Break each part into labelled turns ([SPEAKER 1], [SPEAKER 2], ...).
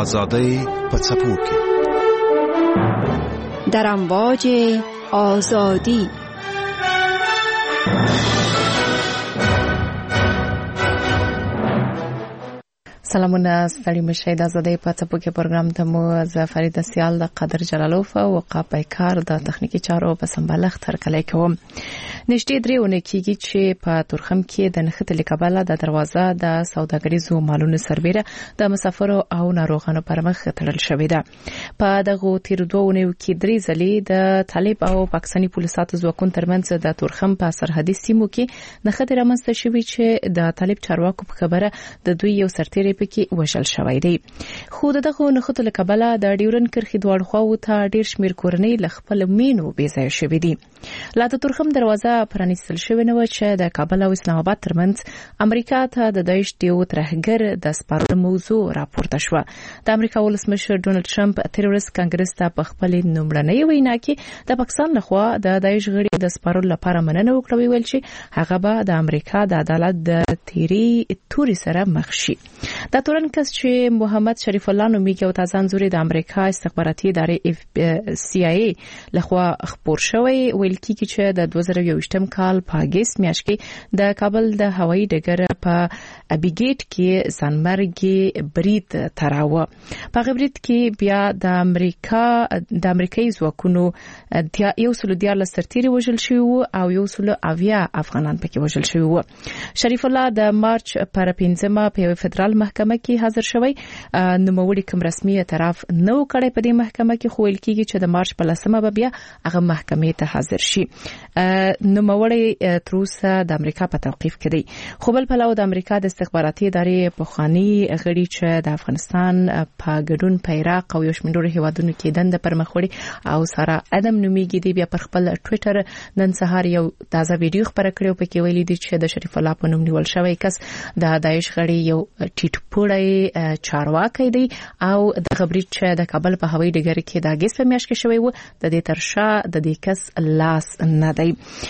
[SPEAKER 1] آزادی په څپو کې
[SPEAKER 2] در امواج آزادی.
[SPEAKER 3] سلامونه، ستړي مشه. د آزادۍ په څپو کې پروګرام ته مو ز فرید سیال د قدر جلالوف او وقاپی کار د تخنیکی چارو په سمبالښت هرکلی کوم. نشټې درېونه کېږي چې په تورخم کې د نښتې کابل د دروازه د سوداګریزو مالونو سربېره د مسافرو او ناروغانو پر مخ تړل شوې ده. په دغه تیر دوه کې درې ځلې د طالب او پاکستاني پولیسو ځواکونو ترمنځ د تورخم په سرحدي سیمو کې نښتې رامنځته شوې چې د طالب چارواکو په خبره د دوی یو سرتیری کې وشل شوی دی. خو دغه نښتو له کبله د ډیورن کرښې دواړو خواو ته ډیر شمیر کورنۍ له خپل مینو بې ځای شوې دي. لا د تورخم دروازه پرانیستل شوې نه و چې د کابل او اسلام آباد ترمنځ امریکا ته د داعش د یو ترهګر د سپارلو موضوع راپورته شوه. د امریکا ولسمشر ډونالد ټرمپ تروریست کانګرس ته په خپل لومړنۍ وینا کې د پاکستان لخوا د داعش غړي د سپارلو لپاره مننه وکړه، ویل چې هغه به د امریکا د عدالت د توري سره مخ شي. د تورن کس چې محمد شریف الله نومیږي او تازه انځوري د امریکا استخباراتي ادارې CIA لخوا خبر شوی، ویل کیږي چې د 2021 کال په اگست میاشت کې د کابل د هوایي ډګر په ابیګیټ کې ځانمرګي برید تراوه. په غبرید کې بیا د امریکایي ځواکونو یو سل دیار سرتیري وژل شوی او یو سل اویا افغانان پکې وژل شوی. شریف الله د مارچ پر 15 په فدرال محکمه کې حاضر شوی. نوموړي کوم رسمي اعتراف نه وکړي په دې محکمه کې، خو ویل کیږي چې د مارچ په 10مه به بیا هغه محکمې ته حاضر شي. نوموړي تر اوسه د امریکا په توقیف کې دی. خو بل پلو د امریکا د استخباراتي ادارې پخوانی غړي چې د افغانستان په ګډون په عراق او یو شمېر هیوادونو کې دنده پرمخ وړي او سارا ادم نومیږي دی، بیا پر خپل ټوئیټر نن سهار یو تازه ویډیو خبره کړې او پکې ویلي دي چې د شریف الله په نوم نیول شوی کس د داعش غړي یو ټیټ پوړی چارواکي دی او د خبرې چې د کابل په هوایي ډګر کې د اگست په میاشت کې شوی و د دې ترشا د دې کس لاس نه دی.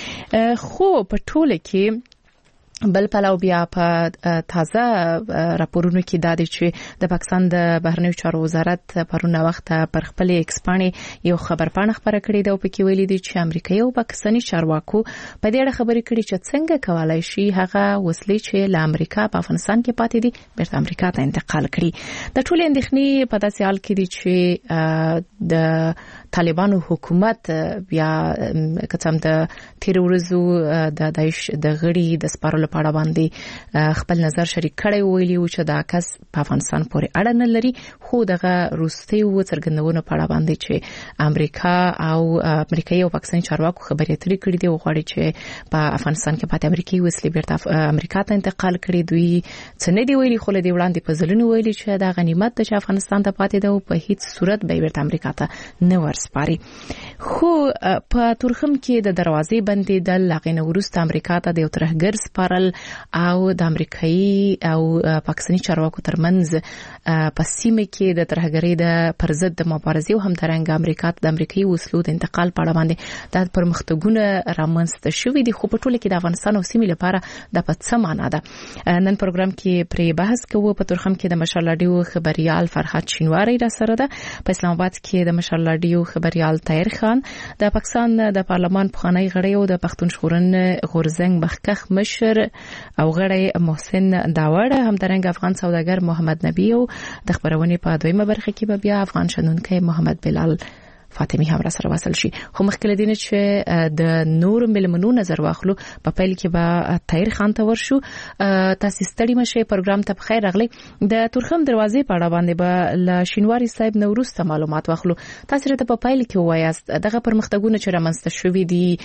[SPEAKER 3] خو په ټوله کې بل پلاو بیا په تازه راپورونو کې دا دی چې د پاکستان د بهرنیو چارو وزارت پرونه وخت پر خپل ایکسپانی یو خبرپاڼه خبره کړې ده او پکې ویلي دي چې امریکایي او پاکستاني چارواکو په دې اړه خبرې کړې چې څنګه کولای شي هغه وسلې چې له امریکا په افغانستان کې پاتې دي بیرته امریکا ته انتقال کړي. د ټولې اندېښنې په داسې حال کې دي چې د طالبانو حکومت بیا کڅم د تیر ورځو د داعش د غړي د سپارلو په اړه باندې خپل نظر شریک کړی، ویلي و چې دا کس په افغانستان پورې اړه نه لري، خو دغه روسي و څرګندونو په اړه باندې چې امریکا او امریکایي او پاکستاني چارواکو خبرې اترې کړې دي او غواړي چې په افغانستان کې پاتې امریکایي وسلې بیرته امریکا ته انتقال کړي. دوی څه نه دی ویلي، خو له دې وړاندې په ځلونو ویلي چې دا غنیمت چې افغانستان ته پاتې ده او په هیڅ صورت به بیرته امریکا ته نه ورسپاري. خو په تورخم کې د دروازې بندیدل لغینه وروسته امریکا ته د یو ترهګر سپارل او د امریکایي او پاکستاني چارواکو ترمنځ په سیمه کې د ترهګرۍ د پرضد د مبارزې او همدارنګه امریکا ته د امریکایي وسلو د انتقال په اړه باندې د پرمختګونه رامنځته شوې دي. خو په ټوله کې د افغانستان او سیمې لپاره د په څه معنا ده. نن پروګرام کې پرې بحث کوو. په تورخم کې د مشال راډیو خبريال فرحت شینواری را سره ده. په اسلام آباد کې د مشال راډیو خبريال طاهر خان، د پاکستان د پارلمان پخوانی غړی او د پښتون ژغورنې غورزنګ مخکخ مشر او غړی محسن داوړ، همدارنګه افغان سوداګر محمد نبی او د خبرونې په دویمه برخه کې به بیا افغان شنونکي محمد بلال فاطمی هم را سره وصل شي. خو مخکې لدینه چې د نور ملمنو نظر واخلو په پیل کې به طاهر خان ته ورشو. تاسو ستړي مشه پروګرام ته بخیر راغلی. د تورخم دروازې په اړه باندې به ل شینواری صاحب نوروز ته معلومات واخلو. تاسو ته په پیل کې وایاست دغه پرمختګونه چې رامنځته شوې دي،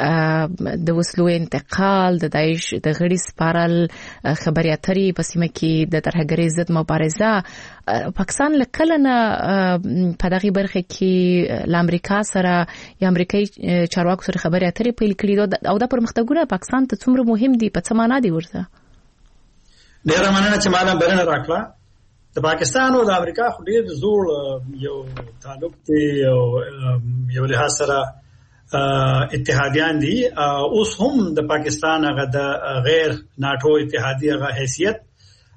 [SPEAKER 3] د وسلو انتقال، د داعش د غړي سپارل، خبري اترې په سیمه کې د ترهګرۍ ضد مبارزه، پاکستان لکه نه په دغه برخه کې ل امریکا سره یا امریکایي چارواکو سره خبرې اترې پیل کړې او د پرمختګونو پاکستان ته څومره مهم دي، په څه معنا دي ورته؟
[SPEAKER 4] ډېر مننه چې مالا بلنه راکړه. د پاکستان او د امریکا خو ډېر زوړ یو تعلق دی او یو له سره اتحادیان دي. اوس هم د پاکستان هغه د غیر ناتو اتحادیه غا حیثیت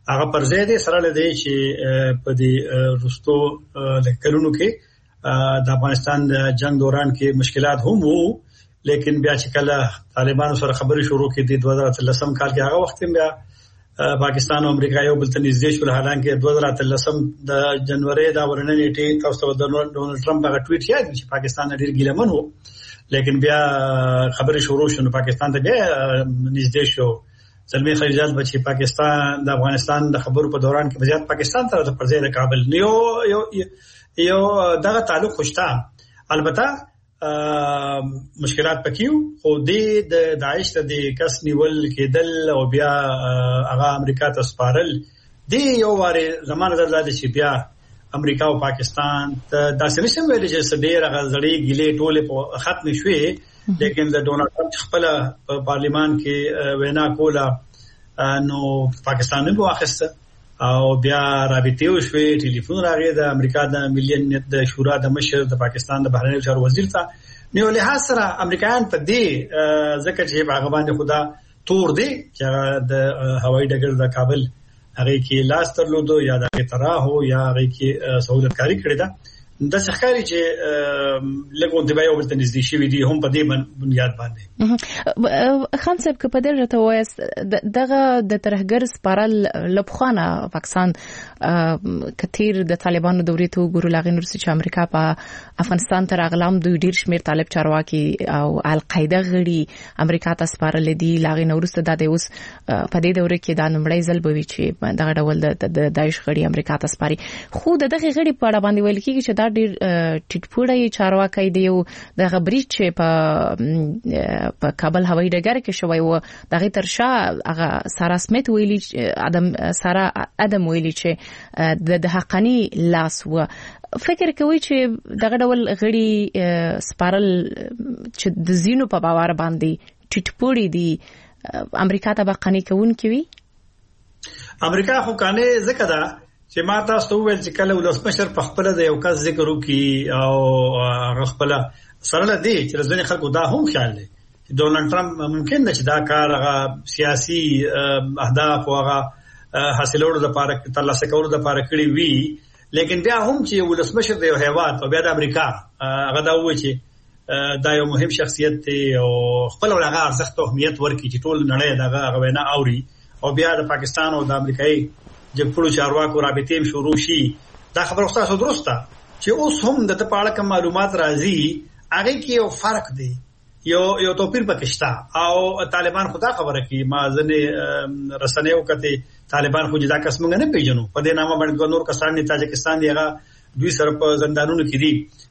[SPEAKER 4] هغه پر ځای دي سره لدی چې په دې رستو لکلونو کې د افغانستان د جنگ دوران کې مشکلات هم وو لیکن بیا چې کله طالبانو سره خبرې شروع کړې د 2013 کال کې هغه وخت بیا پاکستان او امریکا یو بل ته نږدې شول حالانکه 2013 د جنوري دا ورننې نیټه تاسو د ډونالد ټرمپ هغه ټویټ یاد چې پاکستان ډیر ګیلمن وو لیکن بیا خبرې شروع شونه پاکستان ته بیا نږدې شو زلمی خلیجات بچي پاکستان د افغانستان د خبرو په دوران کې بزیات پاکستان سره د پرځای د کابل یو دغه تعلق خوشتا البته مشکلات پکیو خو د داعش ته د کس نیول کېدل او بیا هغه امریکا ته سپارل دی یو واره زمانه درلود چې بیا امریکا او پاکستان ته داسې نشم ویل چې سډیر غزړې ګلې ټوله ختم شوې لیکن د ډونالد ټرمپ خپل پارلیمان کې وینا کوله نو پاکستان نه واخیسته او بیا رابطه وشوي ټلیفون راغی د امریکا د ملي امنیت د شورا د مشر د پاکستان د بهرنیو چارو وزیر ته نو له حاصله امریکایان په دې ځکه چې هغه باندې خدا تور دی چې د هوایي ډګر د کابل هغه کې لاس ترلودو یا د تراهو یا هغه کې سہولت کاری کړی دا د ښکاری چې لګون دی یو بل ته نږدې شوی دی هم په دې بنیاد باندې
[SPEAKER 3] خان صاحب که په دې راته وایست دغه د ترهګر سپارل لبخانه پاکستان کثیر د طالبانو دورې ته ګورو لاغې نور چې امریکا په افغانستان تر اغلام دوی ډیر شمیر طالب چارواکي او القاعده غړي امریکا ته سپارل دي لاغې نورسته د اوس په دې دورې کې د نمړی ځل بوي چې دغه ډول د داعش غړي امریکا ته سپاري خو دغه غړي په اړه باندې ویل کېږي چې ډیر ټټپوړی چارواکي دی او د غبريچ په کابل هوایي ډګر کې شوی و دغه ترشا هغه سارا سمیت ویلي ادم ویلي چې د حقانی لاس و فکر کوي چې دغه ډول غړي سپارل چې د زینو په باور باندې ټټپوړی دی امریکا ته بقانی کوون کوي
[SPEAKER 4] امریکا خو کانه زکه دا چې ما تاسو ویل چې کله ولسمشر په خپل د یو کس ذکر وکي او خپل سره لدی چې ځینې خلکو دا هم خیال دي چې ډونالد ټرمپ ممکن ده چې دا کار هغه سیاسي اهداف او هغه حاصلولو لپاره ترلاسه کولو لپاره کړی وي لیکن بیا هم چې ولسمشر د یو هیواد او بیا د امریکا هغه دا وایي چې دا یو مهم شخصیت دی او خپل هغه ارزښت او اهمیت ورکړي چې ټول نړۍ دغه وینا اوري او بیا د پاکستان او د امریکایي جګړو چارواکو رابطې شروع شي دا خبره خاصه درسته چې اوس هم د پاړه کوم معلومات راځي هغه کې یو فرق دی یو توپیر پکښتا او طالبان خدا خبره کوي ما ځنه رسنیو کته طالبان خو جدا قسم نه پیژنو په دې نامه باندې نور کسان د تاجکستان دیغه دوی سره په زندانونو کې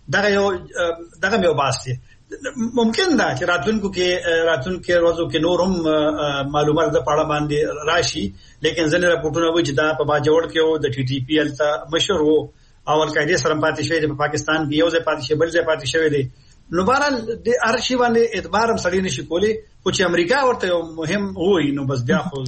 [SPEAKER 4] دي دغه یو باسي ممکن دا چې راتلونکو کې ورځو کې نور هم معلومات د پاړه باندې راشي لیکن ځنه راپورټونه وایي چې دا په باجوړ کې او د ټي ټي پی ال ته مشر وو او القاعده سره پاتې شوی دی په پاکستان کې یو ځای پاتې شوی بل ځای پاتې شوی دی نو بهرحال د ارشیو باندې اعتبار هم سړی نشي کولی او چې امریکا ورته یو مهم وای نو بس بیا خو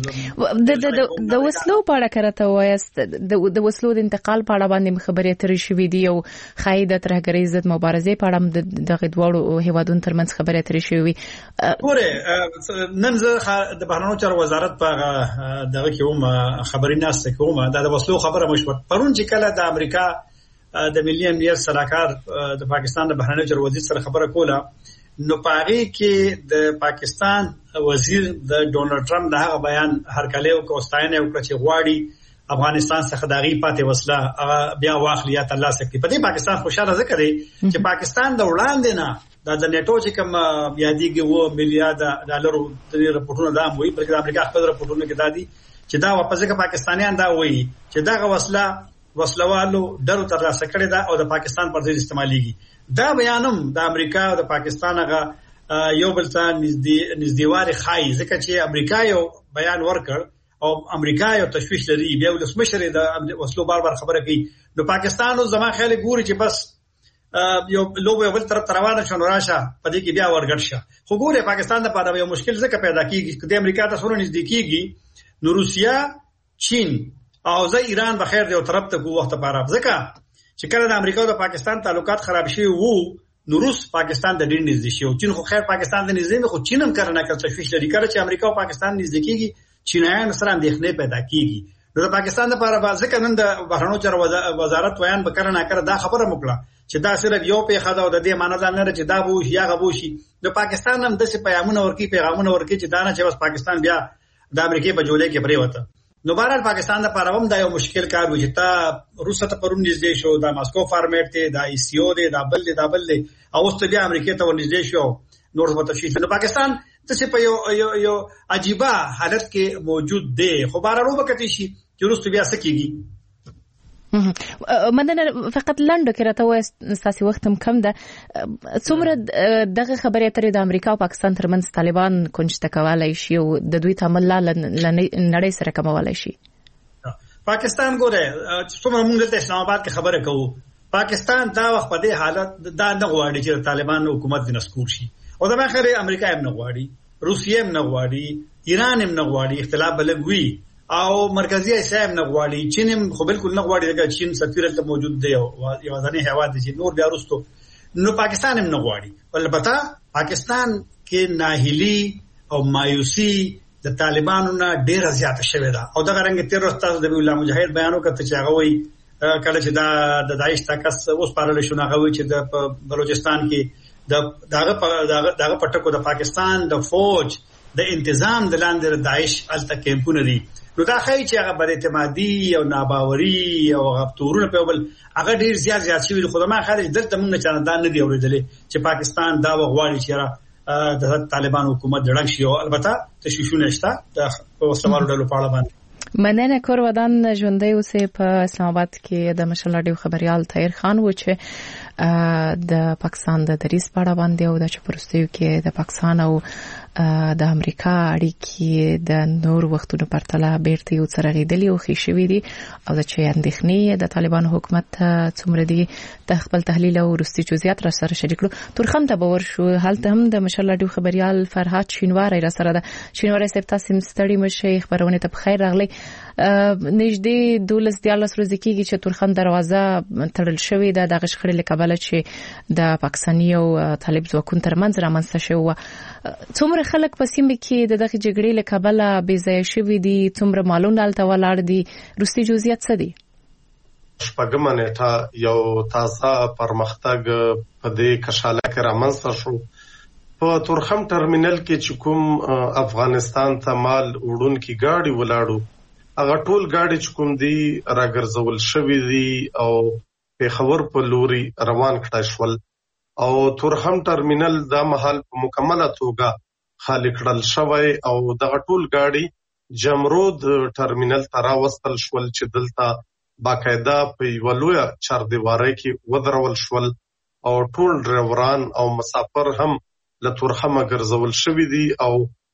[SPEAKER 3] د وسلو په اړه کرته وایست د وسلو د انتقال په اړه باندې خبرې ترې شوې دي او خایده ترهګرۍ ضد مبارزې په اړه د غدوړو هیوادونو ترمنځ خبرې ترې شوې
[SPEAKER 4] ګوره نن زه د بهرنیو چارو وزارت په دغه کې هم خبرې ناسته کوم د وسلو خبره مشور پرون چې کله د امریکا د ملي امنیت سلاکار د پاکستان د بهرنیو چارو وزیر سره خبره کوله نو پاره کې د پاکستان وزیر د ډونالد ټرمپ دغه بیان هرکله او کوستاینه او چې غواړي افغانستان څخه دغه پاتې وسله بیا واخلي یا ترلاسه کړي په دې پاکستان خوشاله ذکر دی چې پاکستان د وړاندې نه د نیټو چې کوم یادېږي و میلیارډ ډالر د راپورټونو دا وایي بلکې د امریکا خپل راپورټونه کې دا دي چې دا واپس کې پاکستانیان دا وایي چې دغه وسلوالو ډرو ترلاسه کړی دا او د پاکستان پر ضد استعماليږي دا بیانم د امریکا او د پاکستان هغه یو بل ته نږدېواري خای ځکه چې امریکا یو بیان ورکړ او امریکا یو تشویش لري بیا ولسمشر د وسلو بار خبره کوي نو پاکستان او زما خیال ګوري چې بس یو لوبه بل طرف روانه شون راشه په دې کې بیا ورګړ شه خو ګوره پاکستان د پاره یو مشکل ځکه پیدا کیږي چې د امریکا ته سره نږدې کیږي نو روسیا چین او زه ایران بخیر دی او طرف ته کو وخت پاره ځکه چې کله د امریکا او د پاکستان تعلقات خراب شي وو نو روس پاکستان د ډیر نږدې شي او چین خو خیر پاکستان د نږدې خو چین هم کار نه کوي تشویش لري کله چې امریکا او پاکستان نږدې کیږي چینایان سره اندېښنې پیدا کیږي د پاکستان لپاره ځکه نن د بهرنیو چارو وزارت ویان به کړه نه کړه دا خبره وکړه چې دا صرف یو په خاطر او د دې معنی دا نه چې دا بو شي یا غبو شي د پاکستان هم د څه پیغامونه ورکی چې دا نه چې بس پاکستان بیا د امریکای په جولې کې پرې وته. نو بهرحال پاکستان لپاره هم دا یو مشکل کار و چې تا روسه ته پرون نږدې شو دا ماسکو فارمیټ ته دا ای سی او دی دا بل او اوس ته بیا امریکای ته ورنږدې شو نور په تفصیل. نو پاکستان څه په یو عجیبه حالت کې موجود دی خو بهرحال وبکتی شي چې روسته بیا سکیږي.
[SPEAKER 3] مننه فقط لنډو کې راته وایي ستاسو وخت هم کم ده څومره دغه خبرې اترې د امریکا او پاکستان ترمنځ طالبان کنجته کولای شي او د دوی تعامل نړۍ سره کومولای شي.
[SPEAKER 4] پاکستان ګوره څومره موږ د اسلام آباد کې خبره کوو پاکستان دا وخت په دې حالت دا نه غواړي چې طالبان حکومت د نسکور شي او دا مخره امریکا هم نه غواړي روسیه هم نه غواړي ایران هم نه غواړي اختلاف بلګوي او مرکزی ایسا هم نه غواړي چین هم خو بالکل نه غواړي دا چین سفیر ته موجود دی او یو ځاني هوا دي چې نور بیا وروسته نو پاکستان هم نه غواړي. البته پاکستان کې ناهیلی او مایوسی د طالبانو نه ډیره زیاته شوې ده او دا رنګ تیر استاد د الله مجاهد بیانو کته چې هغه وایي کله چې دا د داعش تکس اوس پارل شو هغه وایي چې د بلوچستان کې دغه پټکو د پاکستان د فوج د انتظام د لاندې داعش الته کیمپونه دي. نو دا خی چې هغه بد اعتمادي او ناباوري او غبطورونه په بل هغه ډیر زیات شوی خدامه خارج دلته موږ نه چانه دا نه دی اورېدلې چې پاکستان دا وغواړي چې د طالبان حکومت جوړ شي او البته تشویشونه شته د وسلوالو ډلو په اړه باندې.
[SPEAKER 3] مننه کور ودان ژوندۍ اوسې په اسلام آباد کې د مشال راډیو خبريال طاهر خان و چې د پاکستان د دریس په اړه باندې او د چپرستیو کې د پاکستان او د امریکا اړیکې د نور وختونو پرتله بیرته یو سره غیدلی او خېشوي دي او د چې اندېښنې د طالبانو حکومت څومره دي د خپل تحلیل او وروستي جزئیات را سره شریک کړو. تورخم ته باور شو حالته هم د مشال راډیو خبريال فرهاد شینواری را سره د شینواری صاحب تاسو ستړي مشه خبرونه ته بخیر راغلی. نږدې 12 ورځې کېږي چې تورخم دروازه تړل شوې ده د غشخړې لکبله چې د پاکستاني او طالب ځواکونو ترمنځ رامنځته شوه. څومره خلک په سیمه کې د دغه جګړې لکبله بې ځای شوي دي څومره مالونه هلته ولاړ دي وروستي جزئیات څه دي؟
[SPEAKER 5] شپږمه نیټه یو تازه پرمختګ په دې کشاله کې رامنځته شو په تورخم ټرمینل کې چې کوم افغانستان ته مال وړونکي ګاډي ولاړو هغه ټول ګاډي چې کوم دي راګرځول شوي دي او پیښور په لوري روان کړای شول او تورخم ټرمینل دا مهال په مکمله توګه خالی کړل شوی او دغه ټول ګاډي جمرود ټرمینل ته راوستل شول چې دلته باقاعده په یو لوی چاردیوارۍ کې ودرول شول او ټول ډرایوران او مسافر هم له تورخمه ګرځول شوي دي او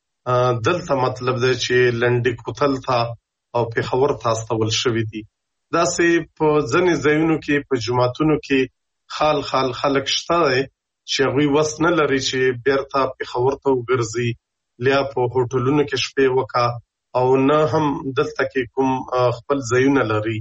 [SPEAKER 5] دلته مطلب دی چې لنډي کوتل ته او پیښور ته استول شوي دي. داسې په ځینې ځایونو کې په جماعتونو کې خال خلک شته دی چې هغوی وس نه لري چې بیرته پیښور ته وګرځي لیا په هوټلونو کې شپې وکړه او نه هم دلته کې کوم خپل ځایونه لري.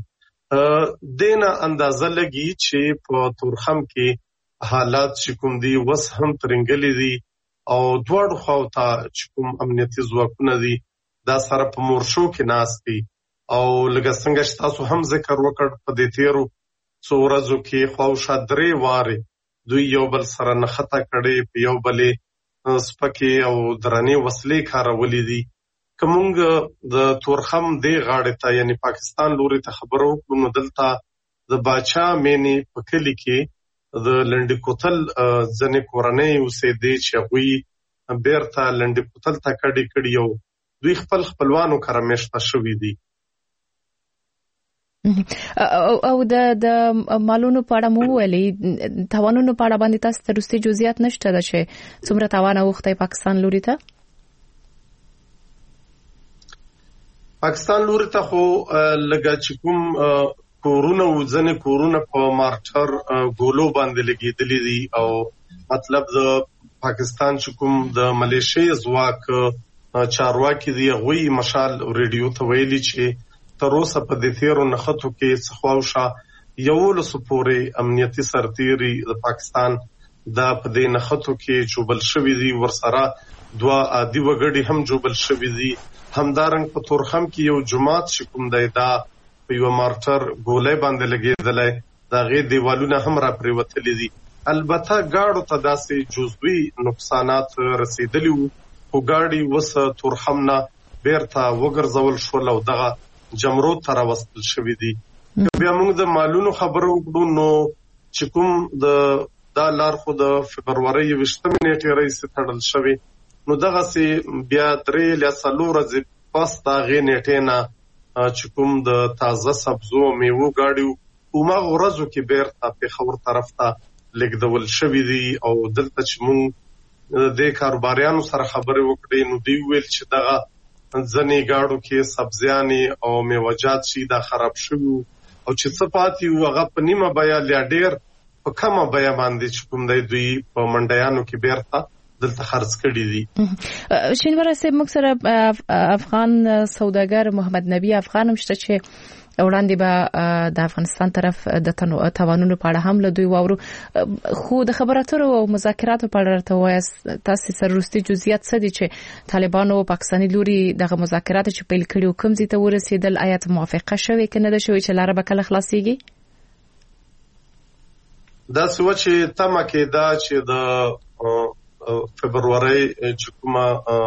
[SPEAKER 5] دینه اندازه لګي چې په تورخم کې حالات چې کوم دي وس هم ترنګلي دي او دواړو خواو ته چې کوم امنیتي ځواکونه دي دا سره په مورشو کې ناست دي او لکه څنګه چې تاسو هم ذکر وکړ په دې تیرو څو ورځو کې خواوشا 3 واره دوی یو بل سره نښته کړي په یو بلې سپکې او درنې وسلې کارولې دي. کومنګ د تورخم دی غاړې ته یعنی پاکستان لوري ته خبرو کوم دلته د باچا مینی په کلی کې د لنډي کوتل ځنې کورنۍ اوسېدي چې هغوی بیرته لنډي کوتل ته کډي یو دوی خپلوانو کره مېشته شوي دي.
[SPEAKER 3] او د مالونو په اړه مو ویلي تاوانونو په اړه باندې تاسو ته وروستي جزئیات نشته ده چې څومره تاوان اوښتی پاکستان لوري ته؟
[SPEAKER 5] پاکستان لوري ته خو لږه چې کوم کورونه او ځنې کورونه په مارټر ګولو باندې لګېدلي دي او مطلب د پاکستان چې کوم د ملیشیا ځواک چارواکي دي هغوی مشال ریډیو ته ویلي چې تر اوسه په دې تیرو نښتو کې څخواوشا 11 پورې امنیتي سرتیري د پاکستان د په دې نښتو کې جوبل شوي دي ورسره دوه عادي وګړي هم جوړل شوی دي. همدارنګ په تورخم کې یو جماعت شکوم دی دا په یو مارټر ګولې باندې لګېدلې، دا غي دیوالونه هم را پریوتلې دي. البته گاڑو ته داسې جزوی نقصانات رسیدلی وو، خو گاڑی وس تورخم نه بیرته وګرځول شول او دغه جمرود ته راوستل شوی دي. بیا موږ د مالونو خبرو وکړو نو چې کوم دا لار خو د فبرورۍ 20 نیټې راځي تړل شوی، نو دغه سي بیا 3 یا 4 ورځې پس دا غي نیټې نه چې کوم د تازه سبزو میوه گاډي کومه ورځو کې بیرته په خبر طرف ته لګدول شوی دي. او دلته چې موږ د کاروباریانو سره خبرې وکړې نو دی ویل چې دغه ځنې گاډو کې سبزیانې او میوه‌جات شي دا خراب شوی او چې څه پاتې و هغه په نیمه بیا ډېر په کومه بیا باندې چې کوم دی دوی په منډیانو کې بیرته دلته خرڅ کړي دي.
[SPEAKER 3] شینواره صاحب موږ سره افغان سوداګر محمد نبی افغان هم شته چې وړاندې به د افغانستان طرف د توانونو په اړه هم له دوی واورو، خو د خبراتو او مذاکراتو په اړه ته وایي تاسو سره وروستي جزئیات څه دي چې طالبانو او پاکستاني لوري دغه مذاکرات چې پیل کړي او کوم ځای ته ورسېدل، آیا موافقه شوې کنه ده شوې چې لاره به کله خلاصيږي؟
[SPEAKER 5] دا څه چې تمه کې دا چې د فبرورۍ چې کومه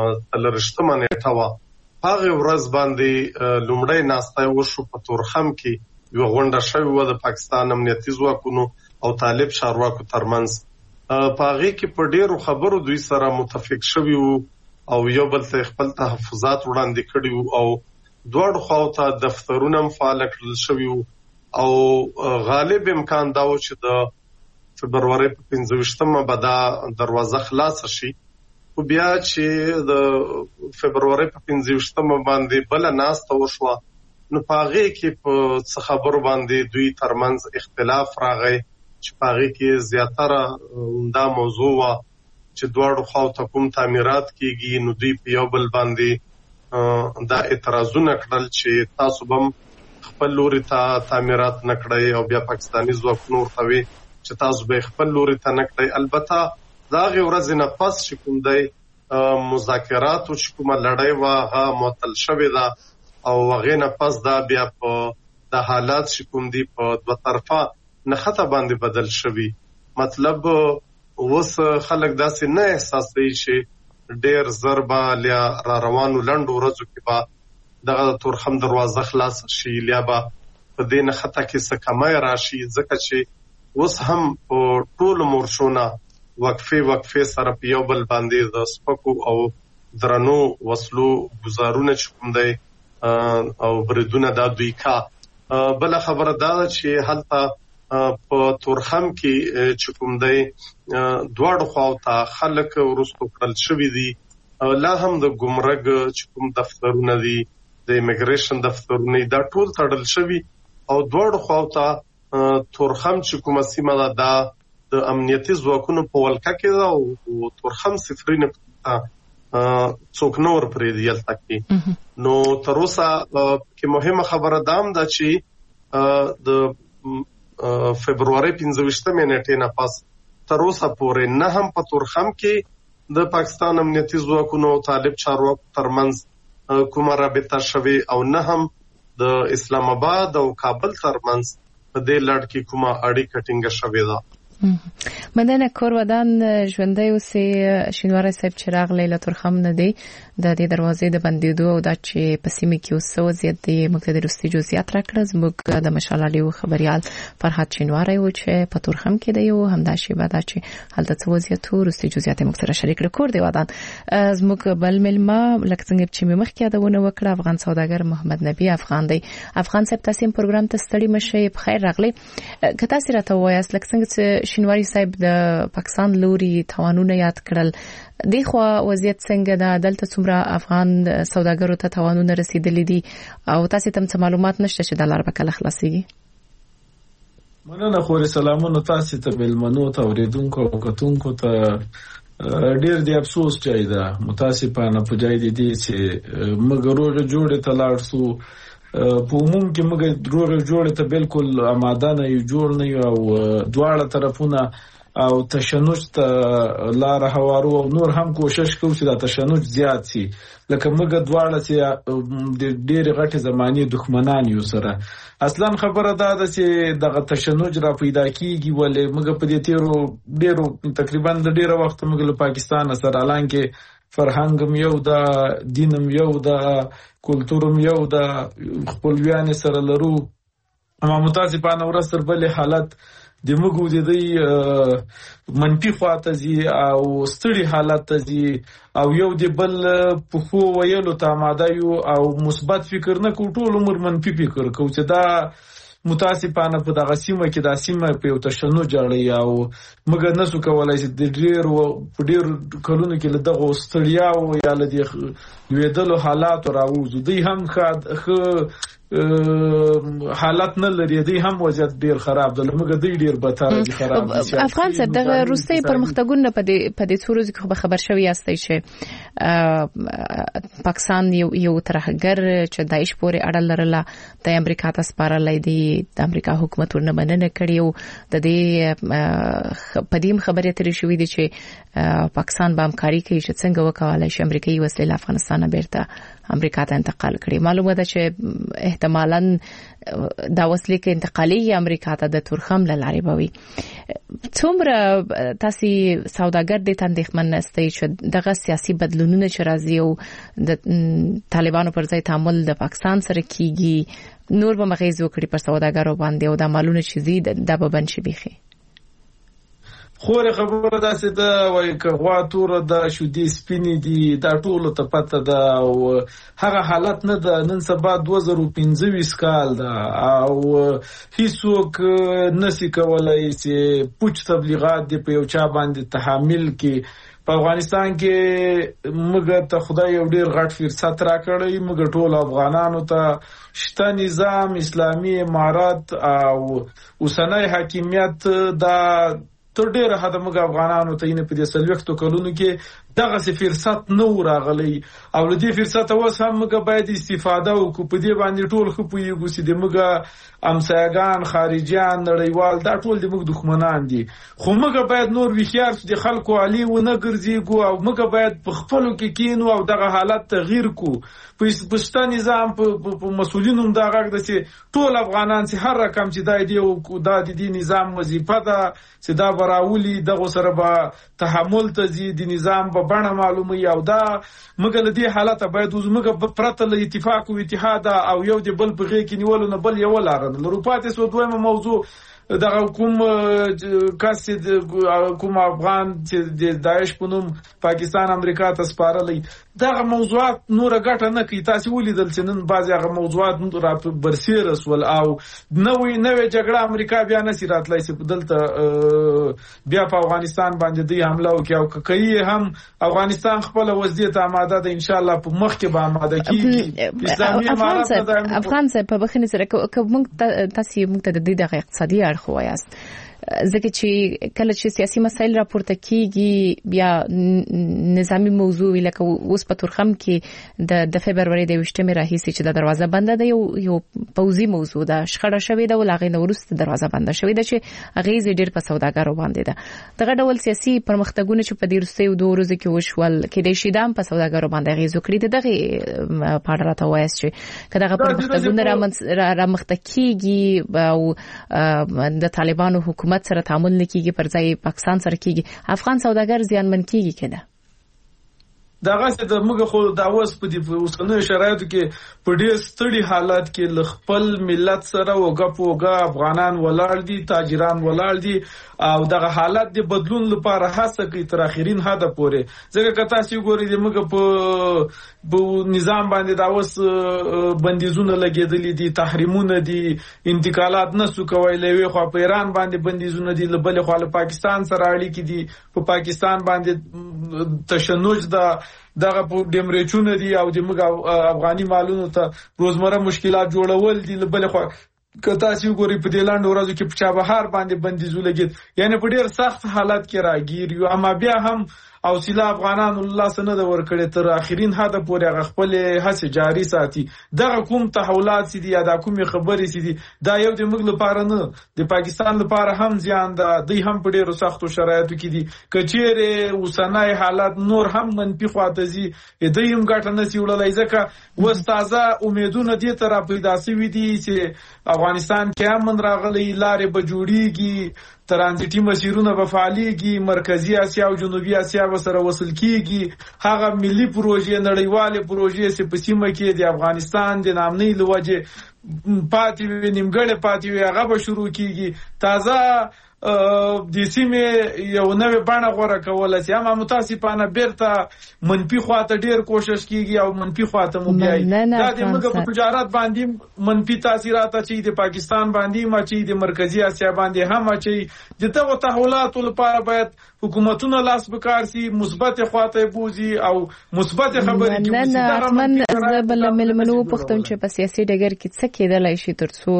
[SPEAKER 5] 13 نیټه وا هغه ورځ باندې لومړی ناسته وشو په تورخم کې یو غونډه شوې و د پاکستان امنیتي ځواکونو او طالب چارواکو ترمنځ. په هغه کې په ډیرو خبرو دوی سره متفق شوي وو او یو بل ته خپل تحفظات وړاندې کړي وو او دواړو خواو ته دفترونه فعال کړل شوي وو او غالب امکان دا و چې د فبرورۍ په 25مه به دا دروازه خلاص شي. خو بیا چې د فبرورۍ په 25مه باندې بل ناسته وشوه نو په هغه کې په څه خبرو باندې دوی ترمنځ اختلاف راغی چې په هغه کې زیاتره دا موضوع وا چې دواړو خواو ته کوم تعمیرات کیږي نو دوی په یو بل باندې دا اعتراضونه کړل چې تاسو هم خپل لوري ته تعمیرات نکړئ او بیا پاکستاني ځواکونو ورته وی چې تاسو به خپل لوري ته نکړئ. البته دا غي ورځ نه پس چې کوم دی مذاکرات او چې کومه لړۍ واغه معطل شوې ده او هغه نه پس دا بیا په د حالات چې کوم دی په دوه طرفه نخته باندې بدل شوی. مطلب وس خلک داسې نه احساسوي چې ډېر ضربه لیا را روانو لنډ ورځو کې با دغه تورخم دروازه خلاص شي لیا با په دې نخته کې څه کمای راشي ځکه چې وس هم په ټول مورشونه وقفه سره په یو بل باندې د سپکو او درنو وسلو گزارونه چوم دی او بریدونه دا دوی کا. بل خبره دا چې هلته په تورخم کې چوم دی دواړو خواو ته خلک ورستو کړل شوی دي. لا هم د ګمرک چوم دفترونه دي د ایمیګریشن دفترونه دا ټول تړل شوی او دواړو خواو ته تورخم چې کومه سیمه ده د امنیتي ځواکونو په ولکه کې دا او تورخم صفرینه څوک نور پرې دی التکی. نو تر اوسه کې مهمه خبره دام ده چې د فبرورۍ 25مه نیټې نه پس تر اوسه پورې نه هم په تورخم کې د پاکستان امنیتي ځواکونو او طالب چارواکو ترمنځ کومه رابطه شوه او نه هم د اسلام آباد او کابل ترمنځ په دې لړ کې کومه اړیکه ټینګه شوه ده.
[SPEAKER 3] مدنه کور ودان ژوندۍ اوسې شینواره صاحب چې راغلی له تورخم نه دی د دې دروازې د بندېدو او دا چې په سیمه کې اوس وضعیت دی موږ ته د وروستي جزئیات راکړه. زموږ د مشال علیو خبريال فرحت شینواره و چې په تورخم کې دی او همدا شی به دا چې هلته څه وضعیت وروستي جزئیات موږ سره شریک کړو. کور دی ودان زموږ بل ملما لکه څنګه چې مخکې یادونه وکړه افغان سوداګر محمد نبی افغان دی. افغان صاحب تاسو پروګرام ته ستړي مشه په خیر راغلی. که تاسو راته وایاست لکه څنګه چې شینواری صاحب د پاکستان لوري توانونه یاد کړل دغه وضعیت څنګه ده دلته څومره افغان سوداګرو ته توانونه رسیدلې دي او تاسو ته معلومات نشته چې د لار په کله خلاصيږي؟
[SPEAKER 6] مننه خو سلامونه تاسو ته بلمنو ته اوریدونکو او کتونکو ته ډیر دی افسوس چي ده متاسفانه په جای دي چې موږ روغه جوړه تلاړ سو په عموم کې موږ روغه جوړه ته بالکل آماده نه یو جوړ نه او دواړه طرفونه او تشنج ته لار هوارو او نور هم کوشش کوو چې دا تشنج زیات شي لکه موږ دواړه چې د ډېر غټ زماني دښمنان یو سره. اصلا خبره دا ده چې دغه تشنج را پیدا کیږي ولې موږ په دې تیرو ډېرو تقریبا د ډېر وخت موږ له پاکستان سره الانکه فرهنګم یو دا دینم یو دا کلتورم یو دا خپلویان سره لرو، اما متاسفانه ورستر بل حالت د موږ د دې منفي خواته زی او ستړي حالت ته زی او یو د بل په خو ویلو ته آماده یو او مثبت فکر نه کوو، ټول عمر منفي فکر کوو چې دا متاسفانه په دغه سیمه کې د سیمه په یو تشنج اړه او موږ نسو کولای چې د ډېر کلونو کې له دغه ستړیا او یا له دې لویدلو حالات راوځو. دوی هم حالت نه لري، دوی هم وضعیت ډیر خراب ده، موږ دوی ډیر بدتر دي خراب دي.
[SPEAKER 3] افغان صاحب دغه روسي پرمختګونه په دې څو ورځو کې خبر شوی یاستئ چې پاکستان یو ترهګر چې داعش پورې اړه لرله د امریکا ته سپارلې دي، د امریکا حکومت ورنه مننه کړې او د دې پدیم خبرې ترې شوې دي چې پاکستان به همکاري کوي چې څنګه وکولای شي امریکایي وسلې له افغانستان بیرته امریکا ته انتقال کړي. معلومه ده چې احتمالاً دا وسلې کې انتقالي امریکا ته د تورخم لارې بوي. څومره تاسو سوداګر د تندخمن نستي چې دغه سیاسي بدلونونه چې راځي او د طالبانو پر ځای تعامل د پاکستان سره کیږي نور به مغیز وکړي پر سوداګرو باندې او د مالونو چې زی د ببن شي بيخي.
[SPEAKER 6] خور خبره داسې ده وای کغوا تور د شودي سپینې دي دا ټول ته پته ده او هغه حالت نه ده. نن سبا 2025 کال ده او هیڅوک نسی کولای چې پوچ تبلیغات دی په یو چا باندې تحمل کې. په افغانستان کې موږ ته خدای یو ډیر غټ فرصت راکړی، موږ ټول افغانانو ته شته نظام اسلامي امارات او اوسنۍ حاکمیت دا تر ډیره حد موږ افغانانو ته نه په دې سلوختو کلونو کې دغه فرصت نو راغلی او له دې فرصت اوس هم موږ باید استفاده وکړو. په دې باندې ټول خپویږو چې د موږ امسایگان خارجيان نړیوال دا ټول د موږ دښمنان دي، خو موږ باید نور ویخیار د خلکو علی و نه ګرځيګو او موږ باید په خپلو کې کینو او دغه حالت تغییر کو. په پښتون نظام په مسولینو دا غږ د چې ټول افغانان چې هر رقم چې دای دی او دا د دې نظام وظیفه ده چې دا براولي دغه سره به تحمل ته د نظام په بڼه معلومه او دا موږ له دې حالت باید موږ پرته له اتفاق او اتحاد او یو د بل په غې کې نیولو نه بل یو لار نه لرو. پاتې سو دویمه موضوع دغه کوم افغان چې د داعش په نوم پاکستان امریکا ته سپارلې دغه موضوعات نور غټه نه کوي. تاسو ولیدل چې نن بعضی هغه موضوعات را برسیر رسول او نوې جګړه امریکا بیا نسی راتلای چې دلته بیا په افغانستان باندې دی حمله وکړي او کوي هم افغانستان خپل وضعیت آماده ده ان شاء الله په مخ کې به آماده کیږي. اسلامي امارات
[SPEAKER 3] افغان څخه په بخښنې سره کوم تاسو موږ ته د دې اقتصادي اړخ وایاست ځکه چې کله چې سیاسي مسایل راپورته کیږي بیا نظامی موضوع لکه اوس په تورخم کې د فبرवरी د 28 راهیسي چې د دروازه بنده ده یو پوزي موضوع ده شخړه شوې ده ولغې نو ورسته دروازه بنده شوې ده چې غیز ډېر په سوداګرو باندې ده. دغه ډول سیاسي پرمختګونه چې په دې وروستیو 2 ورځو کې وشول کې د شیدام په سوداګرو باندې غیز وکړي دغه پاړه راته وایي چې کله پرمختګونه را مختکیږي او د طالبانو حکومت سره تعامل نکېږي پر ځای پاکستان سره کېږي افغان سوداګر زیانمن کېږي کنه.
[SPEAKER 6] دغه څه د موږ خو دا اوس په دې اوسنیو شرایطو کې په ډېر ستړي حالات کې ل خپل ملت سره وګپوګه افغانان ولاړ دي، تاجران ولاړ دي او دغه حالت د بدلون لپاره هڅه کوي تر اخرین حد پورې. ځکه که تاسو ګورئ د موږ په نظام باندې دا اوس بندیزونه لګېدلې دي، تحریمونه دي، انتقالات نسو کولای وي، خو په ایران باندې بندیزونه دي، بل خو له پاکستان سره اړیکې دي، په پاکستان باندې تشنج ده، دغه په ډیمریچونه دي او د موږ افغاني مالونو ته روزمره مشکلات جوړول دي. بل خو که تاسو ګورئ په دې لاندې ورځو کې په چابهار باندې بندیزونه لګید، یعنی په ډیر سخت حالت کې راګیر یو، اما بیا هم او سیلا افغانان الله سند ورکړي تر اخرین حد پورې هغه خپل هڅه جاری ساتي. دغه کوم تحولات سي دي یا د کوم خبرې سي دي دا یو د موږ لپاره نه د پاکستان لپاره هم زیان ده. دوی هم په ډیرو سختو شرایطو کې دي. کچېره اوسنۍ حالات نور هم منفي خواته زی دوی هم ګټه نه سی وړلای ځکه وستازه امیدونه دي تر پیدا سوي دي چې افغانستان کې امن راغلی لارې به جوړیږي ترانزیټي مسیرونه به فعاليږي مرکزی اسیا او جنوبي اسیا سره وصل کیږي. هغه ملي پروژې نړیواله پروژې چې په سیمه کې د افغانستان د نامنۍ لوجه پاتې نیمګړې پاتې هغه به شروع کیږي. تازه د سیمې یو نوې بڼه غوړه کوله چې هم متاسفانه بیرته منفي خواته ډیر کوشش کیږي او منفي خواته مو بیاي. دا د موږ په تجارت باندې منفي تاثیرات چې د پاکستان باندې ما چې د مرکزی اسیا باندې هم چې د دغه تحولات لپاره باید حکومتونه لاس بکار سي مثبت خواته بوزي او مثبت خبرې کوي.
[SPEAKER 3] نه اتمن زبل ملمنو پختون چې په سیاسي ډګر کې څه کېدلای شي ترڅو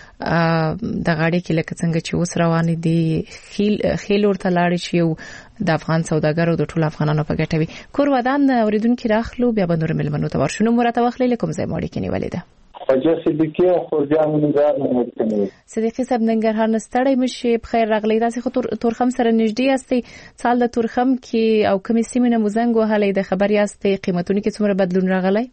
[SPEAKER 3] د غاړي کې لکه څنګه چې اوس روان دي خیل ورته لاړ شي او د افغان سوداګرو د ټولو افغانانو په ګټه وي. کور ودان اوریدونکو راخلو بیا به نور ملمنو ته ورشنو مرته واخلې کوم ځای ماړي کې نیولې ده.
[SPEAKER 7] خواجه صدیقی خورجان ننګرهار نه
[SPEAKER 3] صدیقی صاحب ننګرهار نه ستړی مشي بخیر راغلی. تاسو خو تورخم سره نږدې یاستئ سال د تورخم کې او کومې سیمې نه مزنګ وهلې د خبر یاستئ قیمتونه کې څومره بدلون راغلی؟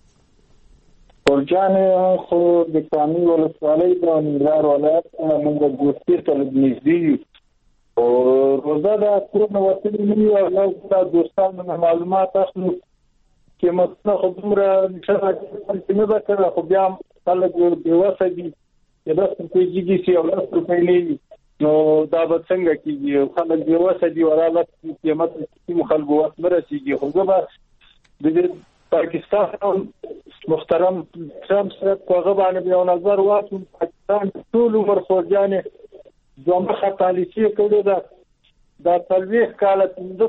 [SPEAKER 7] خورجان خو د کامي ولسوالۍ د ننګرهار ولایت موږ دوستي ته نږدې او روزه د کورن وسیلې نیو او د دوستانو معلومات اخلو قیمتونه خو دومره نشه نه ده خو بیا خلک بېوسه دي چې 10 روپۍ کېږي چې او 10 روپۍ نه وي نو دا به څنګه کېږي خلک بېوسه دي وراله قیمت کوم خلکو وخت نه رسېږي. خو زه به د پاکستان محترم ټرمپ سره هغه باندې یو نظر واچوم. پاکستان ټول عمر خورجانې دومره پالیسي کړې ده دا 30 کال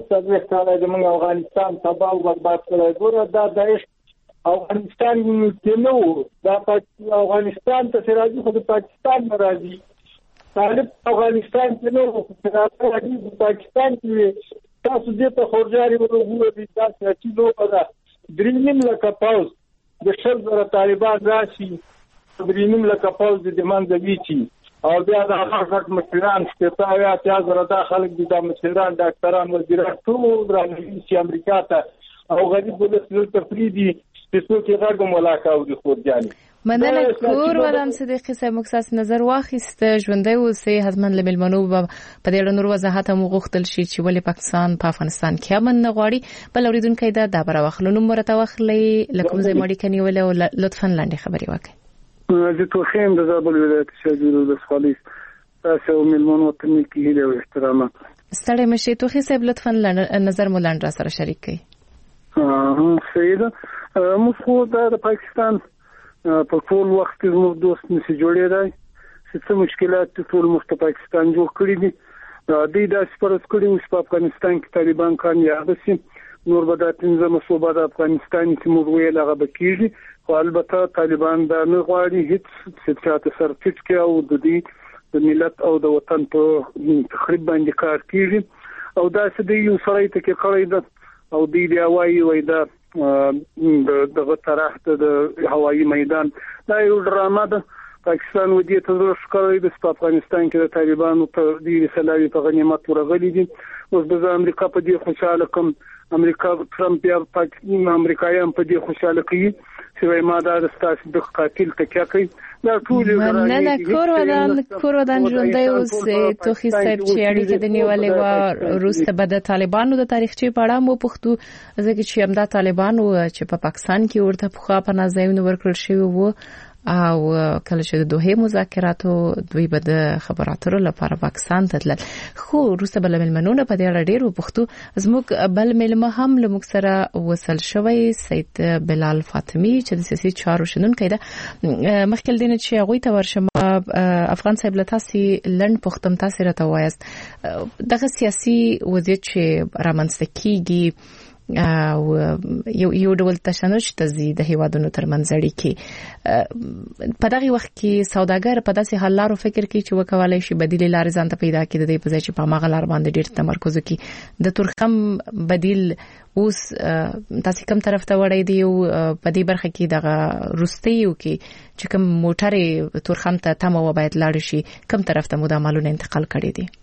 [SPEAKER 7] د موږ افغانستان تباہ او برباد کړی. ګوره دا داعش افغانستان کې نه و دا افغانستان ته راځي خو د پاکستان نه راځي. طالب افغانستان کې نه و راځي د پاکستان کې. تاسو دې ته خورجانې ورغوه دي تاسو چې لوبه ده 3 لکه پاوز د 10,000 طالبان راشي 3 لکه پاوز د منځوي چی او بیا د هغه مشران شته یا 10,000 د خلک د مشران ډاکټران وزیران ټول راځي چې امریکا ته او غریب ولس تفریدي چې څوک یې غږ ملاقات د خورجانې
[SPEAKER 3] مننه. کور ودان صدیقی صاحب مخصص نظر واخیست ژوندۍ اوسې حتمن لملمنو په دې اړه نور وضاحت هم غوښتل شي چې ولې پاکستان په افغانستان کې امن نه غواړي. بل اوریدونکو دا بر واخلو نو مرته واخلې لکه زې مړی کني ول او لطفا لاندې خبري وکړئ.
[SPEAKER 8] د توخیم د زابل ولایت شاجور د خالص تاسو ملمنو ته نیکی له احترام
[SPEAKER 3] ستړی مشي. توخی صاحب لطفا نظر مولانا را سره شریک کړئ.
[SPEAKER 8] سیده مخو د پاکستان په ټول وخت کې زموږ دوست نشي جوړېدای چې څه مشکلات ټول مخ ته پاکستان جوړ کړی دي. د دې سپارښت کړی او په افغانستان کې طالبان کامیاب شي نور به د تنظیم صوبه د افغانستان کې موږ ویل هغه بکیږي. خو البته طالبان دا نه غواړي هیڅ چې سر ټیټ کې او د دې د ملت او د وطن په تخریب باندې کار کوي او دا څه دی یو سړی ته کې کړی ده او دې وايي وای دا دغه طرح ته د هوایي میدان دا یو ډرامه ده. پاکستان ودی ته ورسکوي د افغانستان کې د طالبانو ته د سلاوي په غنیمت ورغلي دي. اوس د امریکا په دې خوشاله کوم امریکا ټرمپ یا پاکستان امریکایان په دې خوشاله کوي چې ما دا د ستاسو د قاتل تکیا کوي. دا ټول
[SPEAKER 3] نه کور ودان ژوندۍ اوسې. توخی صاحب چې اړیکه د نیولې و روسته به د طالبانو د تاریخچې په اړه مو پښتو ځکه چې همدا طالبانو چې په پاکستان کې ورته په خپل ځایونه ورکړل شوی وو او کله چې د دوه مذاکراتو دوی به د خبراتو لپاره پاکستان ته تلل. خو روسه بل ملمنونه په دې اړه ډېر وپښتو. زموږ بل ملمه هم له موږ سره وصل شوی سید بلال فاطمی چې د سیاسي چارو شنونکی ده. مخکې دینه چې هغه ته ورشم افغان صاحب لتاسي لند پختم تاسو راته وایست دغه سیاسي وضعیت چې رامنځته کیږي یو ډول تشنج ته د هیوادونو ترمنځ اړیکې په دغه وخت کې سوداګر په داسې حل لارو فکر کوي چې وکولای شي بدیل لارې ځان ته پیدا کړي د دې په ځای چې په ماغه لار باندې ډیر تمرکز وکړي د تورخم بدیل اوس تاسو کوم طرف ته وړي دی په دې برخه کې دغه روستیو کې چې کوم موټرې تورخم ته تمه و باید لاړ شي کوم طرف ته مداملونه انتقال کړي دي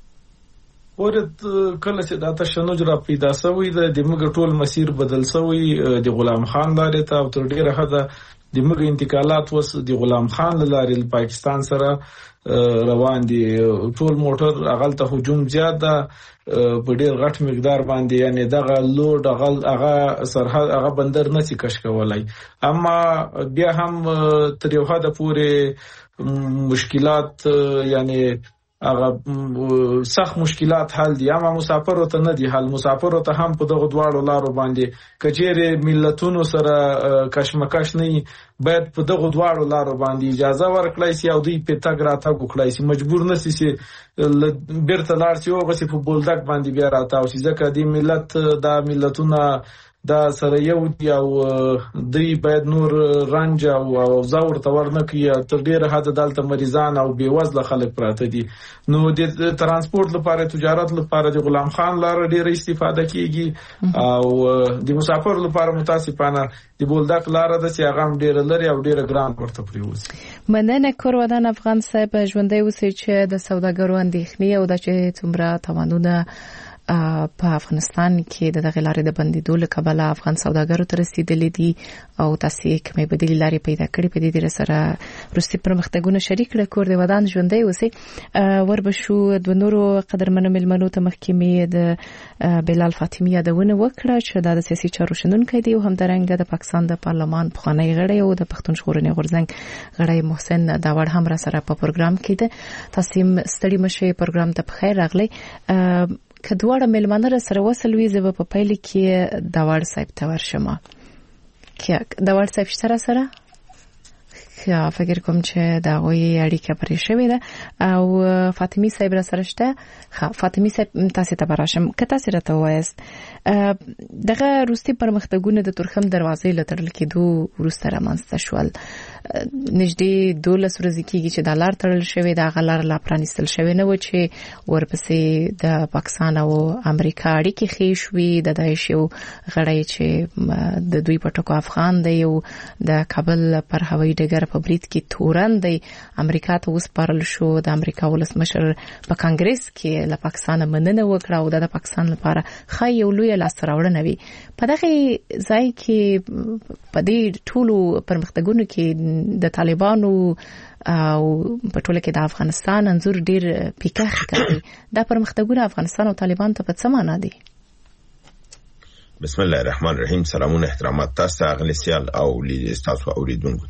[SPEAKER 6] ورته کله چې دا تشنج را پیدا شوی د موږ ټول مسیر بدل شوی د غلام خان لارې ته او تر ډیره حد د موږ انتقالات وس د غلام خان لارې پاکستان سره روان دي ټول موټر اغلته هجوم زیات ده په ډیر غټ مقدار باندې یعنی دغه لوډ هغه سرحد هغه بندر نه سي کش کولای اما بیا هم تر یو حد پورې مشکلات یعنی هغه سخت مشکلات حل دي اما مسافر ته نه دي حل مسافر ته هم په دغه دواړو لارو باندې کچېره ملتونو سره کشمکش نه باید په دغه دواړو لارو باندې اجازه ورکړای شي او دوی په تګ راتګ وکړای شي مجبور نه شي چې بیرته لاړ شي او غسی په بولدک باندې بیا راتاو شي ځکه د ملت د ملتونو دا سره یو دی او دوی باید نور رنج او زور تور نه کوي تر ډیره حد دلته مریضان او بیوزله خلک پراته دي نو د ترانسپورت لپاره تجارت لپاره د غلام خان لار ډیره استفاده کیږي او د مسافر لپاره متاسفانه د بولدک لار د چې هغه ډیره لري او ډیره ګران ورته پریوځي
[SPEAKER 3] مننه کورودان افغان صاحب ژوندۍ اوسئ چې د سوداګرو اندېښنې او د چې څومره توانونه په افغانستان کې د دغه لارې د بندیدو له کبله افغان سوداګرو ته رسیدلې دي او تاسو کومې بدیل لارې پیدا کړې په دې سره روسي پرمختګونه شریک کړه کور د ودان ژوندۍ اوسې وربشو د نورو قدرمنو ملمنو ته محکمې د بلال فاطمی یادونه وکړه چې د سیاسي چارو شنونکي دی او همدارنګه د پاکستان د پارلمان پخوانی غړی او د پښتون ژغورنې غورځنګ غړی محسن داوړ هم را سره په پروګرام کې ده تاسو ستړي مشه پروګرام ته بخیر راغلی کدوړه ملمنه سره وصل وی زه په پایله کې داوړ صاحب ته ورشم کې داوړ صاحب سره فکر کوم چې دا غوي اړیکه پرې شوې ده او فاطمی صاحب را سره شته فاطمی صاحب تاسو ته براشم که تاسو راته وایست دغه روسي پرمختګونه د تورخم دروازې لټرل کېدو ورسته رامنځته شول نږدې 12 ورځې کېږي چې د لار تړل شوی د غلار لا پرانیستل شوی نه و چې ورپسې د پاکستان او امریکا اړیکې خېشوي د داعش یو غړی چې د دوی پټکو افغان دی او د کابل پر هوایي ډګر په بریټ کې تورن دی امریکا ته وسپارل شو د امریکا ولسمشر په کانګرس کې له پاکستان مننه وکړه او د پاکستان لپاره خای یو لوی لاستراوړنه وی په دغه ځای کې په دې ټولو پرمختګونو کې د طالبانو او په ټوله کې د افغانستان انځور ډیر پیکه ښکاري دا پرمختګونه افغانستان او طالبان ته په څه معنا دي
[SPEAKER 9] بسم الله الرحمن الرحیم سلامونه احترامات تاسو اغلی سیال او لیدل تاسو اوریدونکو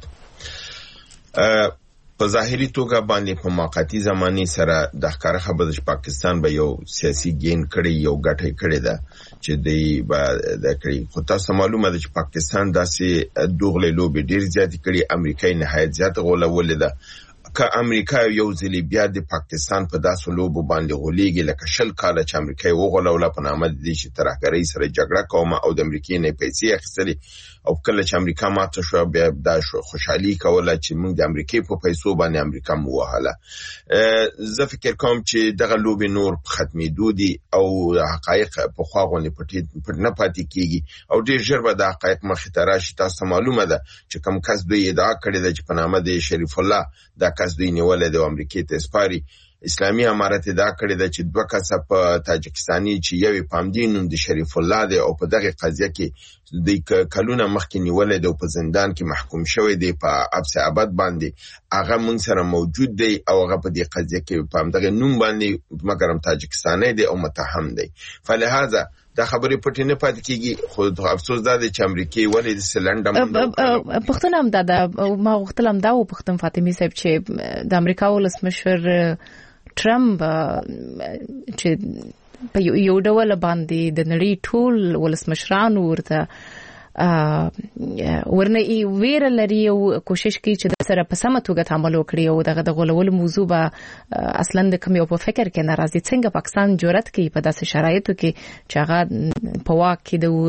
[SPEAKER 9] په ظاهري توګه باندې په موقتی زماني سره د ښکار خبره چې پاکستان به یو سیاسي گین کړي یو ګټه کړي ده چې د کړي خو تاسو معلومه ده چې پاکستان داسې دوغله لوبي ډیر زیات کړي امریکای نهایت زیات غولول ده که امریکا یو ځلی بیا د پاکستان په داسو لوبو باندې غولېږي لکه شل کاله چې امریکای وغولول په نامه دي چې ترهګرۍ سره جګړه کومه او د امریکای نه پیسې اخیستلې او کله چې امریکا ماته شو بیا د خوشحالي کوله چې موږ د امریکای په پیسو باندې امریکا مو وهاله زه فکر کوم چې دغه لوبي نور ختمېدو دي او حقایق په خواغونې پټ نه پاتې کیږي او ډیر ژر به د حقایق مخې ته راشي تاسو معلومه ده چې کوم کس دوی ادعا کړې ده چې په نامه د شریف الله دا کس دوی نیولې د امریکای ته سپاري اسلامي امارت ادعا کړې ده چې دوه کسه په تاجکستاني چې یوې پامدین د شریف الله دی او په دغه قضیه کې د کلونه مخکې نیولې ده په زندان کې محکوم شوی دی په ابس ابد باندې هغه موږ سره موجود دی او هغه په دې قضیه کې په دغه نوم باندې مګرم تاجکستاني دی او متهم دی فلهذا دا خبرې پټې نه پاتې کیږي خو افسوس دا دی چې امریکای ولې د سلنډم
[SPEAKER 3] پښتون هم دا ما غوښتل هم دا و پښتون فاطمی صاحب چې د امریکا ولسمشر ټرمپ چې په یو ډول باندې د نړۍ ټول ولسمشران ورته ورنه ای ویر لري او کوشش کوي چې د سره په سمه توګه تعامل وکړي او دغه د غولولو موضوع به اصلا د کوم یو په فکر کې ناراضي څنګه پاکستان جرأت کوي په داسې شرایطو کې چې هغه په واک کې د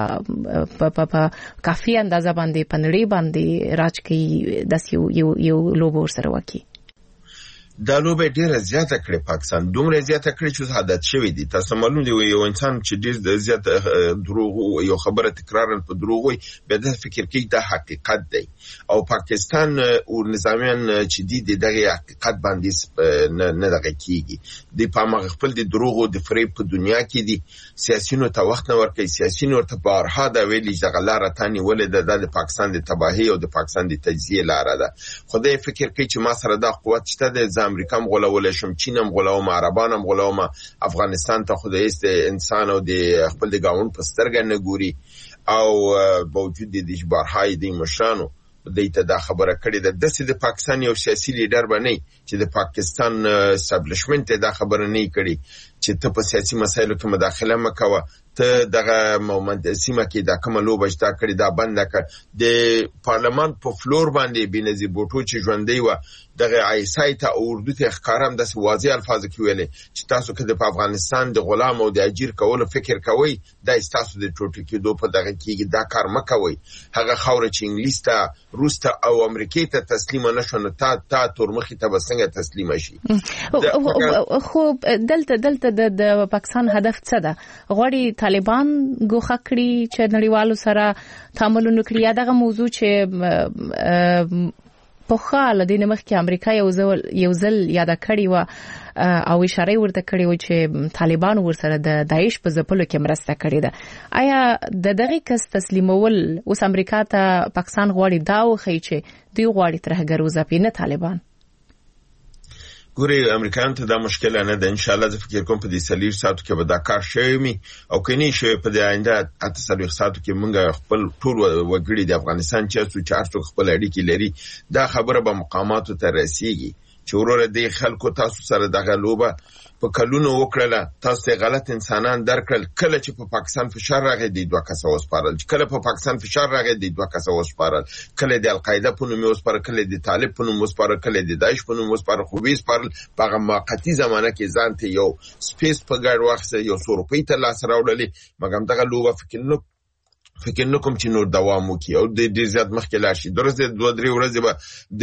[SPEAKER 3] په کافي اندازه باندې پنړې باندې راج کوي داسې یو لوبه ورسره وکړي.
[SPEAKER 9] دا لوبه ډیره زیاته کړې پاکستان دومره زیاته کړې چې عادت شوی دی. تاسو معلوم دی یو انسان چې ډیر زیات دروغ یو خبره تکرار په دروغ وي به د فکر کې د حقیقت دی او پاکستان او نظامیان چې دی دغه حقیقت باندې نه دغه کیږي د پامغه خپل د دروغ او د فریب په دنیا کې دي. سیاسيونو ته وخت نه ورکوي، سیاسيونو ورته بارها دا ویلي چې دغه لار تانی ولې د پاکستان د تباہي او د پاکستان د تجزیه لار ده. خدای فکر کوي چې ما سره دا قوت شته د امریکا هم غولول شم، چین هم غولوم، عربان هم غولوم، افغانستان ته خدای است انسان او د خپل د گاون په سترګه نه ګوري او باوجود د اجبارهای د مشانو دایته دا خبره کړې ده. د پاکستان یو سیاسي لیډر باندې چې د پاکستان اسټابلیشمنت دا خبره نه کړي چې ته په سیاسي مسایلو کې مداخله مکوه، ته دغه مومند سیمه کې دا کومه لوبه شته کړې دا بند کړ. د پارلمان په فلور باندې بنظیر بوټو چې ژوندۍ و دغه عیسی ته اردو ته ښکارم د واضح الفاظ کې ویلې چې تاسو کې د افغانستان د غلام او د اجیر کولو فکر کوئ دا تاسو د ټوټل کېدو په دغه کې دا کار مکوئ. هغه خوره چې انګلیس ته روس ته او امریکا ته تسلیم نشو نو تا تورمخي ته بسنګ تسلیم شي.
[SPEAKER 3] خو دلته د پاکستان هدف څه ده؟ غواړي طالبان ګوښه کړي چې نړیوالو سره تعامل وکړي یا دغه موضوع چې په خاله د نمخ کې امریکا یو ځل یاد کړی و او اشاره ورته کړی و چې طالبان ورسره د داعش په ځپلو کې مرسته کړې ده. آیا د دغه کس تسلیمول اوس امریکا ته پاکستان غواړي دا وخی چې دوی غواړي ترهګر وځپي نه طالبان؟
[SPEAKER 9] ګوري امریکایان ته دا مشکل نه ده. ان شاء الله زه فکر کوم په دې سلیر ساتو کې به دا کار شوی می او کني شوی په دې آینده اته سلیر ساتو کې موږ خپل ټول وګړي د افغانستان چې څو خپل اړیکې لري دا خبره به مقاماتو ته رسیږي چې وروره د خلکو تاسو سره دغه لوبه په کلونو وکړه، تاسو ته غلط انسانان درکړل. کله چې په پاکستان فشار راغی د دوه کسه وسپارل، کله په پاکستان فشار راغی د دوه کسه وسپارل، کله د القاعده په نوم وسپارل، کله د طالب په نوم وسپارل، کله د داعش په نوم وسپارل. خو به وسپارل په موقتی زمانه کې ځان ته یو سپیس په ګډ وخت یو روپۍ ته لاس راوړلې. مګم دغه لوبه فکر نکوم چې نور دوام وکړي او د دې زیات مخکې لاړ شي. درسته 2-3 ورځې به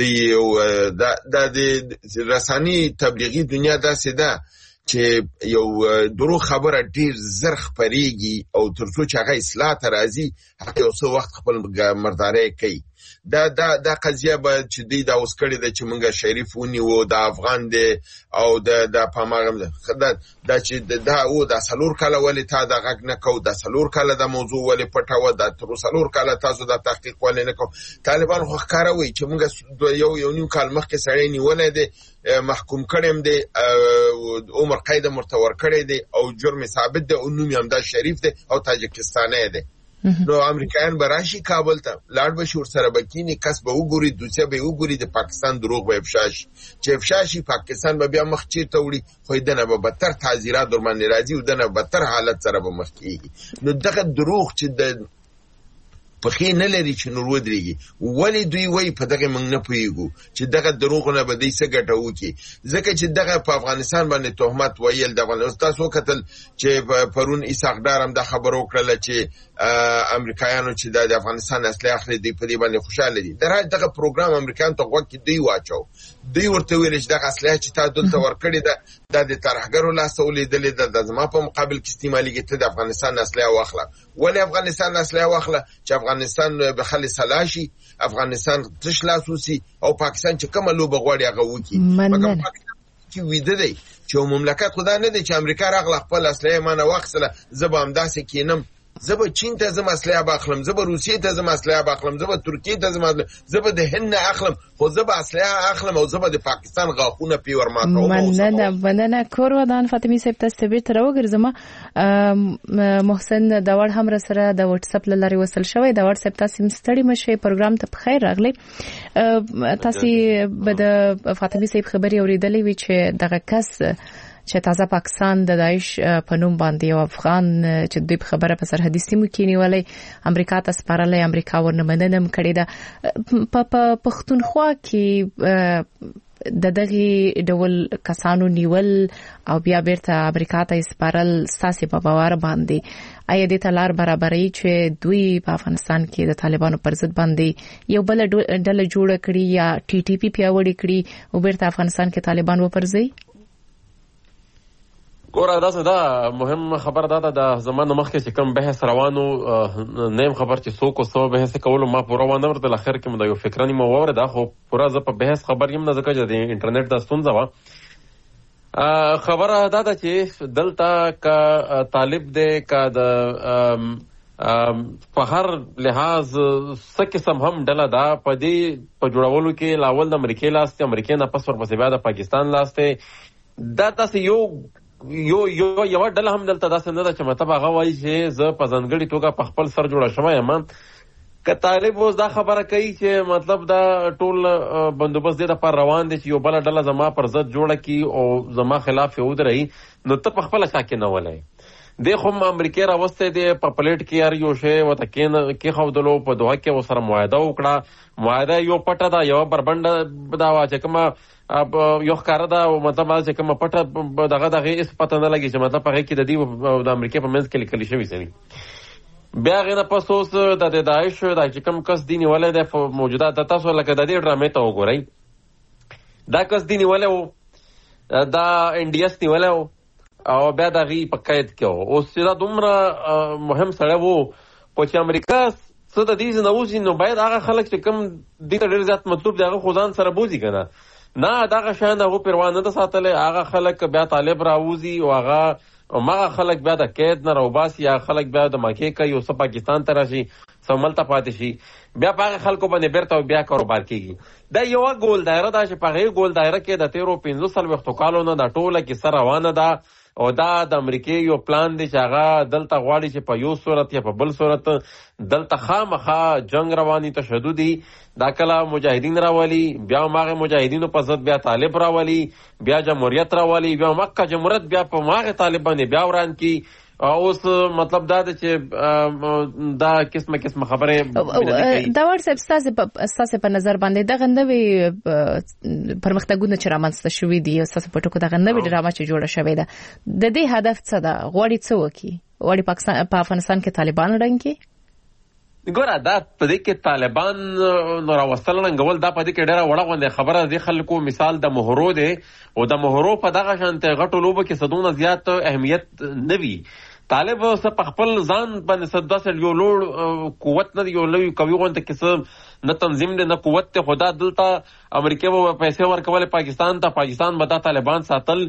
[SPEAKER 9] د رساني تبلیغي دنیا داسې ده چې یو درو خبره ډیر زر خبريږي او ترڅو چې هغه اصلاح ته راځي هغه یو څو وخت خپل مرداري کوي. دا قضیه به چې دی دا اوس کړی د چې مونږه شریف ونیو د افغان دی او د پاماغم دا چې دا او د سلور کاله ولې تا د غږ نه کو، د سلور کاله د موضوع ولې پټاوه، د تر سلور کاله تاسو د تحقیق ولې نه کو. طالبان خو ښکاروي چې مونږه یو نیم کال مخکې سړی نیولې دی، محکوم کړم دی، عمر قید مرتور کړی دی او جرم ثابت دی او نوم هم دا شریف دی او تاجکستاني دی. نو امریکایان براشي کابل ته لاړ بشي ورسره بکینی کس به وګوري دوسیه به وګوري د پاکستان دروغ به افشاش چې افشاشي پاکستان به بیا مخ چیرته وړي خو دنه به بدتر تعزیرات در باندې راځي او دنه بدتر حالت سره به مخ کیږي. نو دغه دروغ چې د پخې نه لري چې نور ودرېږي ولی دوی وای په دغه موږ نه پوهیږو چې دغه دروغ نه به دې څه ګټه وکړي ځکه چې دغه په افغانستان باندې تهمت ویل د افغانستان تاسو کتل چې پرون اسحاق ډار هم د خبرو کړل چې امریکایانو چې د افغانستان اصلي اخلي دی په دې باندې خوشاله دي. دغه پروګرام امریکایان ته وګورئ دوی واچو دوی ورته ویل چې دغه اصلي چې تا دلته ورکړي ده د ترهګرو لاسولې د زما په مقابل کې استعمالي کېته د افغانستان اصلي واخله. ولی افغانستان اصلي واخله چې افغانستان به خالص لاشي، افغانستان تش لاسوسي او پاکستان چې کومه لوبه غواړي هغه وکړي. مګر پاکستان کې ویده دی چې مملکت خدا نه دی چې امریکا راغله خپل اصلي مانه واخله زه به همداسې کینم، زه به چین ته زما اصلي باخلم، زه به روسیې ته زما اصلي باخلم، زه به ترکیې ته زه به د هند اخلم، خو زه به اصلي اخلم او زه به د پاکستان غاښونه پیور ماتوم.
[SPEAKER 3] مننه کور ودان فاطمه صاحب تاسو به تر وګرځم. محسن دا وړ هم سره د واتس اپ لاري وصل شوی. دا واتس اپ تاسو مستړی مشه پروګرام ته بخیر راغلی. تاسو به د فاطمه صاحب خبري اوریدلې وی چې دغه کس چې تازه پاکستان د داعش په نوم باندې یو افغان چې دوی په خبره په سرحدي سیمو کې نیولې امریکا ته سپارلې، امریکا ورنه مننه کړې ده. په پښتونخوا کې د دغه ډول کسانو نیول او بیا بیرته امریکا ته سپارل ستاسو په باور باندې آیا د تلار برابرۍ چې دوی په افغانستان کې د طالبانو پر ضد باندې یو بل ډله جوړ کړي یا ټي ټي پی پیاوړي کړي او بیرته افغانستان کې طالبان وپرځي؟
[SPEAKER 10] ګوره دا مهم خبر دا د زمانه مخکې چې کوم بحث روانو نیم خبر چې څوک او څو بحث کولو ما پوره ونه ورته اخر کې مده یو فکرانی مو ورده خو پوره ز په بحث خبر یم نه ځکه چې د انټرنیټ د ستونزه وا خبره دا چې دلته کا طالب دې کا د په هر لحاظ څه قسم هم ډله دا په دې په جوړولو کې لاول د امریکای لاسته امریکای نه پس ورپسې بیا د پاکستان لاسته دا تاسو یو ډله هم دلته داسې نه ده چې مطلب هغه وایي چې زه په ځانګړې توګه په خپل سر جوړه شوی یم. که طالب اوس دا خبره کوي چې مطلب دا ټول بندوبست دې دپاره روان دی چې یو بله ډله زما پر ضد جوړه کړي او زما خلاف یې ودرئ، نو ته په خپله چا کې نه ولی دی خو امریکې راوستی دی په پلیټ کې هر یو شی ورته کېښودلو، په دوحه کې ورسره معاهده وکړه. معاهده یو پټه ده، یوه بربنډه دا وه چې کومه یو ښکاره ده او مطلب چې کومه پټه دغه هېڅ پته نه لګي چې مطلب هغې کې د دې د امریکې په منځ کې لیکلي شوي سوي. بیا هغې نه پس اوس د داعش دا چې کوم کس دی نیولی دی موجوده د تاسو لکه د دې ډرامې ته وګورئ، دا کس دی نیولی و، دا NDS نیولی و او بیا د هغې په قید کې و. اوس چې دا دومره مهم سړی و خو چې امریکا څه د دې نه وځي نو باید هغه خلک چې کوم دې ته ډېر زیات مطلوب دی هغه خو ځان سره بوځي که نه دغه شیان هغو پروا نه ده ساتلی. هغه خلک بیا طالب راوځي او هغه خلک بیا د قید نه راوباسي، هغه خلک بیا د مکې کوي او څه پاکستان ته راشي څه ملته پاتې شي، بیا په هغه خلکو باندې بیرته بیا کاروبار کېږي. دا یوه ګول دایره ده چې په هغې ګول دایره کې د تېرو 45 کالو نه دا ټوله کیسه روانه ده او دا د امریکې یو پلان دی چې هغه دلته غواړي چې په یو صورت یا په بل صورت دلته خامخا جنگ رواني تشددي دا کله مجاهدین راولي، بیا هماغه مجاهدینو په ضد بیا طالب راولي، بیا جمهوریت راولي، بیا مکه جمهوریت بیا په هماغه طالب باندې بیا وران کی. اوس مطلب دا ده چې دا قسمه خبره
[SPEAKER 3] دا ورسې ستاسو په نظر باندې دغه نوې پرمختګونه چې رامنځته شوي دي او ستاسو په ټکو دغه نوې ډرامه چې جوړه شوې ده د دې هدف څه ده؟ غواړي څه وکړي؟ غواړي په افغانستان کې طالبان ړنګ کړي؟
[SPEAKER 10] ګوره دا په دې کې طالبان راوستل ړنګول دا په دې کې ډېره وړه غوندې خبره دې خلکو مثال د مهرو دی او د مهرو په دغه شانتې غټو لوبو کې څه دونه زیات اهمیت نه وي. طالب څه په خپل ځان باندې څه داسې یو لوړ قوت نه دی، یو لوی قوي غوندې کې څه نه تنظیم دی نه قوت دی، خو دا دلته امریکې به پیسې ورکولې پاکستان ته، پاکستان به دا طالبان ساتل.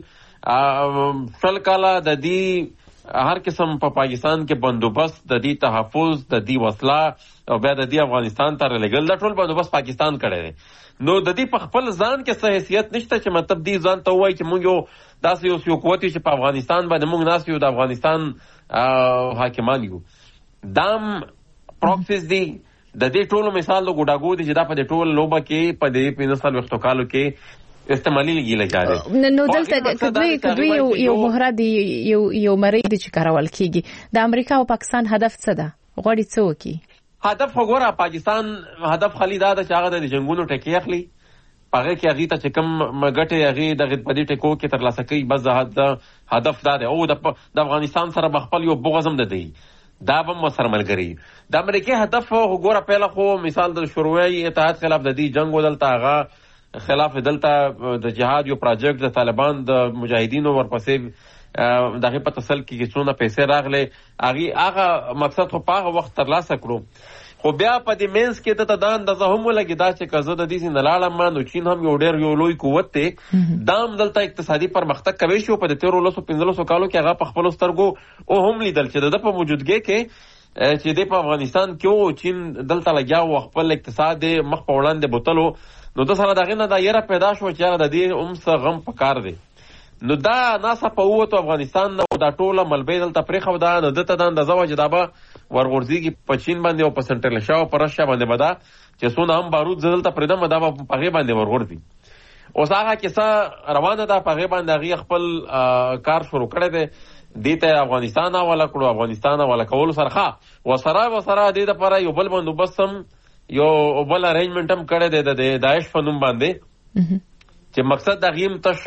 [SPEAKER 10] 20 کاله د دې هر قسم په پاکستان کې بندوبست، د دې تحفظ، د دې وسله او بیا د دې افغانستان ته رالېږل، دا ټول بندوبست پاکستان کړی دی. نو د دې په خپل ځان کې څه حیثیت نشته چې مطلب دې ځان ته ووایي چې موږ یو داسې یو قوت یو چې په افغانستان باندې موږ ناست یو، د افغانستان حاکمان یو. دام پروکسیز دی د دې ټولو مثال د ګوډاګو دی چې دا په دې ټول لوبه کې په دې 45 کالو کې استعمالي لګي لګاره.
[SPEAKER 3] نو دلته کدوی یو مهره دی یو مری دی چې کارول کیږي. د امریکا او پاکستان هدف څه ده؟ غواړي څه وکړي؟
[SPEAKER 10] هدف وګوره پاکستان هدف خالي دا ده چې هغه د جنگونو ټکی اخلي، هغه کې هغه ته چې کوم ګټه هغه د غدپدي ټکو کې تر لاسه کوي، بس هدف دا ده. او د افغانستان سره بخپل یو بغزم ده دی دا به سره ملګری. د امریکای هدف وګوره پهله خو مثال د شوروي اتحاد خلاف د دې جنگ ودلته هغه خلاف دلته د جهاد یو پروژیکټ د طالبان د مجاهدینو ورپسې دغه په تسل کې څونه پیسې راغله هغه مقصد خو په هغه وخت ترلاسه کړو. خو بیا په دې مینس کې ته دا اندازه هم ولګي دا چې که زه د دې نه لاړم نو چین هم یو لوی قوت دی، دام دلته اقتصادي پرمختګ کوي شو په 13-15 کالو کې هغه په خپل سترګو او هم لیدل چې د په موجودګۍ کې چې د په افغانستان کې چین دلته لګیا او خپل اقتصاد مخ په وړاندې بوتلو، نو د سره دغه نه دایره پیدا شو چې د دې اومسه غم پکار دی. نو دا ناسا په ووتو افغانستان نه دا ټوله ملبې دلته پرېښو دا نه دته د اندازه وه چې دا به ورغورځېږي په چین باندې او په سنټرل ایشیا او په رشیا باندې به دا چې څونه هم بارود زه دلته پرېږدم دا به په هغې باندې ورغورځي. اوس هغه کیسه روانه ده، په هغې باندې هغې خپل کار شروع کړی دی، دې ته افغانستان حواله کړو. افغانستان حواله کولو سره وسره دې دپاره یو بل بندوبست هم یو بل ارینجمنټ هم کړی دی د داعش په نوم باندې، چې مقصد د هغې هم تش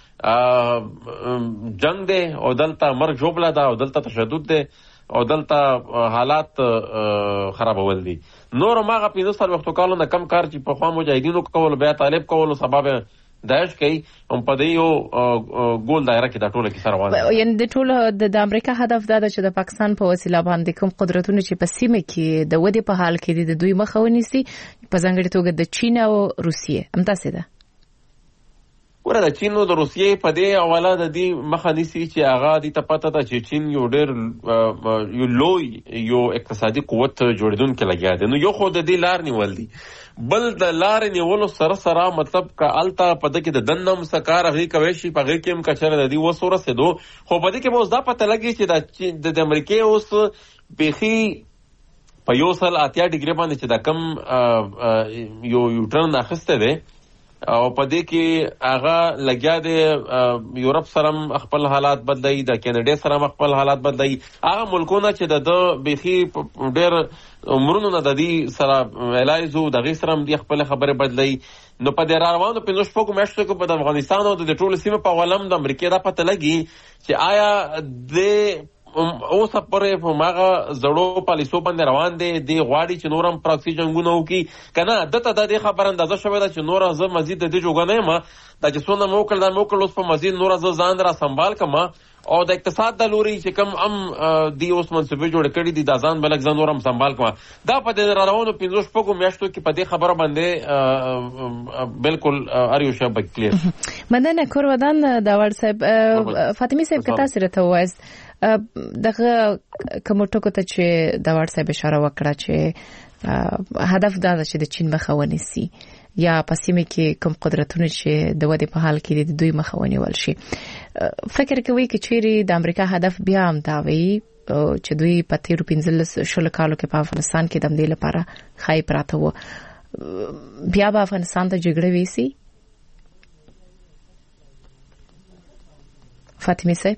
[SPEAKER 10] جنگ دی او دلته مرګ ژوبله ده او دلته تشدد دی او دلته حالات خرابول دي. نور هماغه 15 کالو نه کم کار چې پخوا مجاهدینو کولو، بیا طالب کولو، سبب داعش کوي، هم په دې یو ګول دایره کې دا ټوله کیسه روانه ده.
[SPEAKER 3] یعنې د ټولو د امریکا هدف دا ده چې د پاکستان په وسیله باندې کوم قدرتونه چې په سیمه کې د ودې په حال کې دي د دوی مخه ونیسي، په ځانګړې توګه د چین او روسیې. همداسې ده.
[SPEAKER 10] ګوره د چین او د روسیې په دې حواله د دې مخه نیسي چې هغه دې ته پته ده چې چین یو ډېر یو لوی یو اقتصادي قوت جوړېدونکی لګیا دی. نو یو خو د دې لار نیول دي، بل د لارې نیولو سره مطلب که هلته په ده کې د دننه هم څه کار هغې کوی شي، په هغې کې هم که چېرې د دې وس ورسېدو، خو په دې کې به اوس دا پته لګي چې د امریکې اوس بیخي په 180 ډګري باندې چې دا کم یو ټرن اخیستی دی او په دې کې هغه لګیا دی یورپ سره هم خپل حالات بدلوي، د کینیډا سره هم خپل حالات بدلوي، هغه ملکونه چې د بیخي ډېر عمرونو نه د دې سره الایز و د هغې سره هم دې خپلې خبرې بدلوي. نو په دې را روانو 15 میاشتو کې په د افغانستان او د ټولو سیمې په حواله هم د امریکې دا پته لګي چې آیا د اوس پورې په هغه زړو پالیسو باندې روان دی، دی غواړي چې نور هم پراکسي جنګونه وکړي که نه. دته د دې خبره اندازه شوې ده چې نوره زه مزید د دې جوګه نه یم، دا چې څونه مې وکړل دا مې وکړل، اوس په مزید نوره زه ځان را سنبال کړم او د اقتصاد د لوري چې کوم هم دی اوس منصوبې جوړې کړي دي دا ځان به لږ ځان نور هم سنبال کړم. دا په دې را روانو 15 میاشتو کې په دې خبره باندې بالکل هر یو شی به کلیر.
[SPEAKER 3] مننه کورودان داور صاحب. فاطمه صاحب که تاسو راته ووایاست دغه کوم ټکو ته چې داور صاحب اشاره وکړه چې هدف دا ده چې د چین مخه ونیسي یا په سیمه کې کوم قدرتونه چې د ودې په حال کې دي د دوی مخه ونیول شي، فکر کوي چې چیرې د امریکا هدف بیا هم دا وي چې دوی په 15 کالو کې په افغانستان کې د همدې لپاره خای پراته وو، بیا به افغانستان ته جګړه ویسي؟ فاطمه صاحب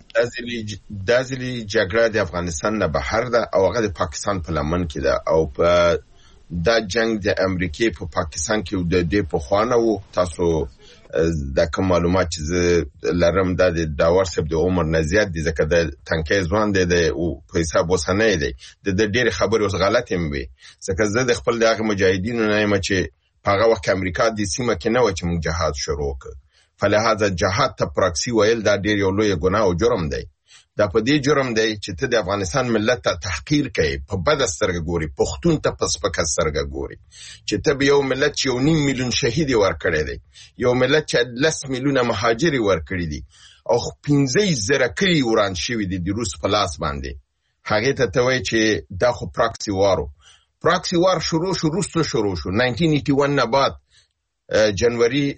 [SPEAKER 9] دازلی جګړه د افغانستان نه بهر ده او هغه د پاکستان په لمن کې ده او په دا جنگ د امریکای په پاکستان کې د دې په خوانه وو. تاسو د کوم معلومات چې لرم د داور صاحب د عمر نه زیات دي ځکه د تنکي ځوان دی او په حساب وسنه دی د ډېر خبرې اوس غلط هم وي ځکه زه د خپل دغه مجاهدینو نه یم چې په هغه وخت امریکا د سیمه کې نه و چې موږ جهاد شروع کړ، فلهذا جهاد ته پراکسی ویل دا ډېر یو لوی ګناه او جرم دی. دا په دې جرم دی چې ته د افغانستان ملت ته تحقیر کوي، په بد سترګه ګوري، پښتون ته په سپکه سترګه ګوري، چې ته به یو ملت چې 1.5 میلیون شهید ورکړی دی، یو ملت چې 10 میلیونه مهاجر ورکړي دي او 15,000 کلی وران شوي دي د روس په لاس باندې، هغې ته ته وایي چې دا خو پراکسی وار شروع شو 1981 نه بعد جنوري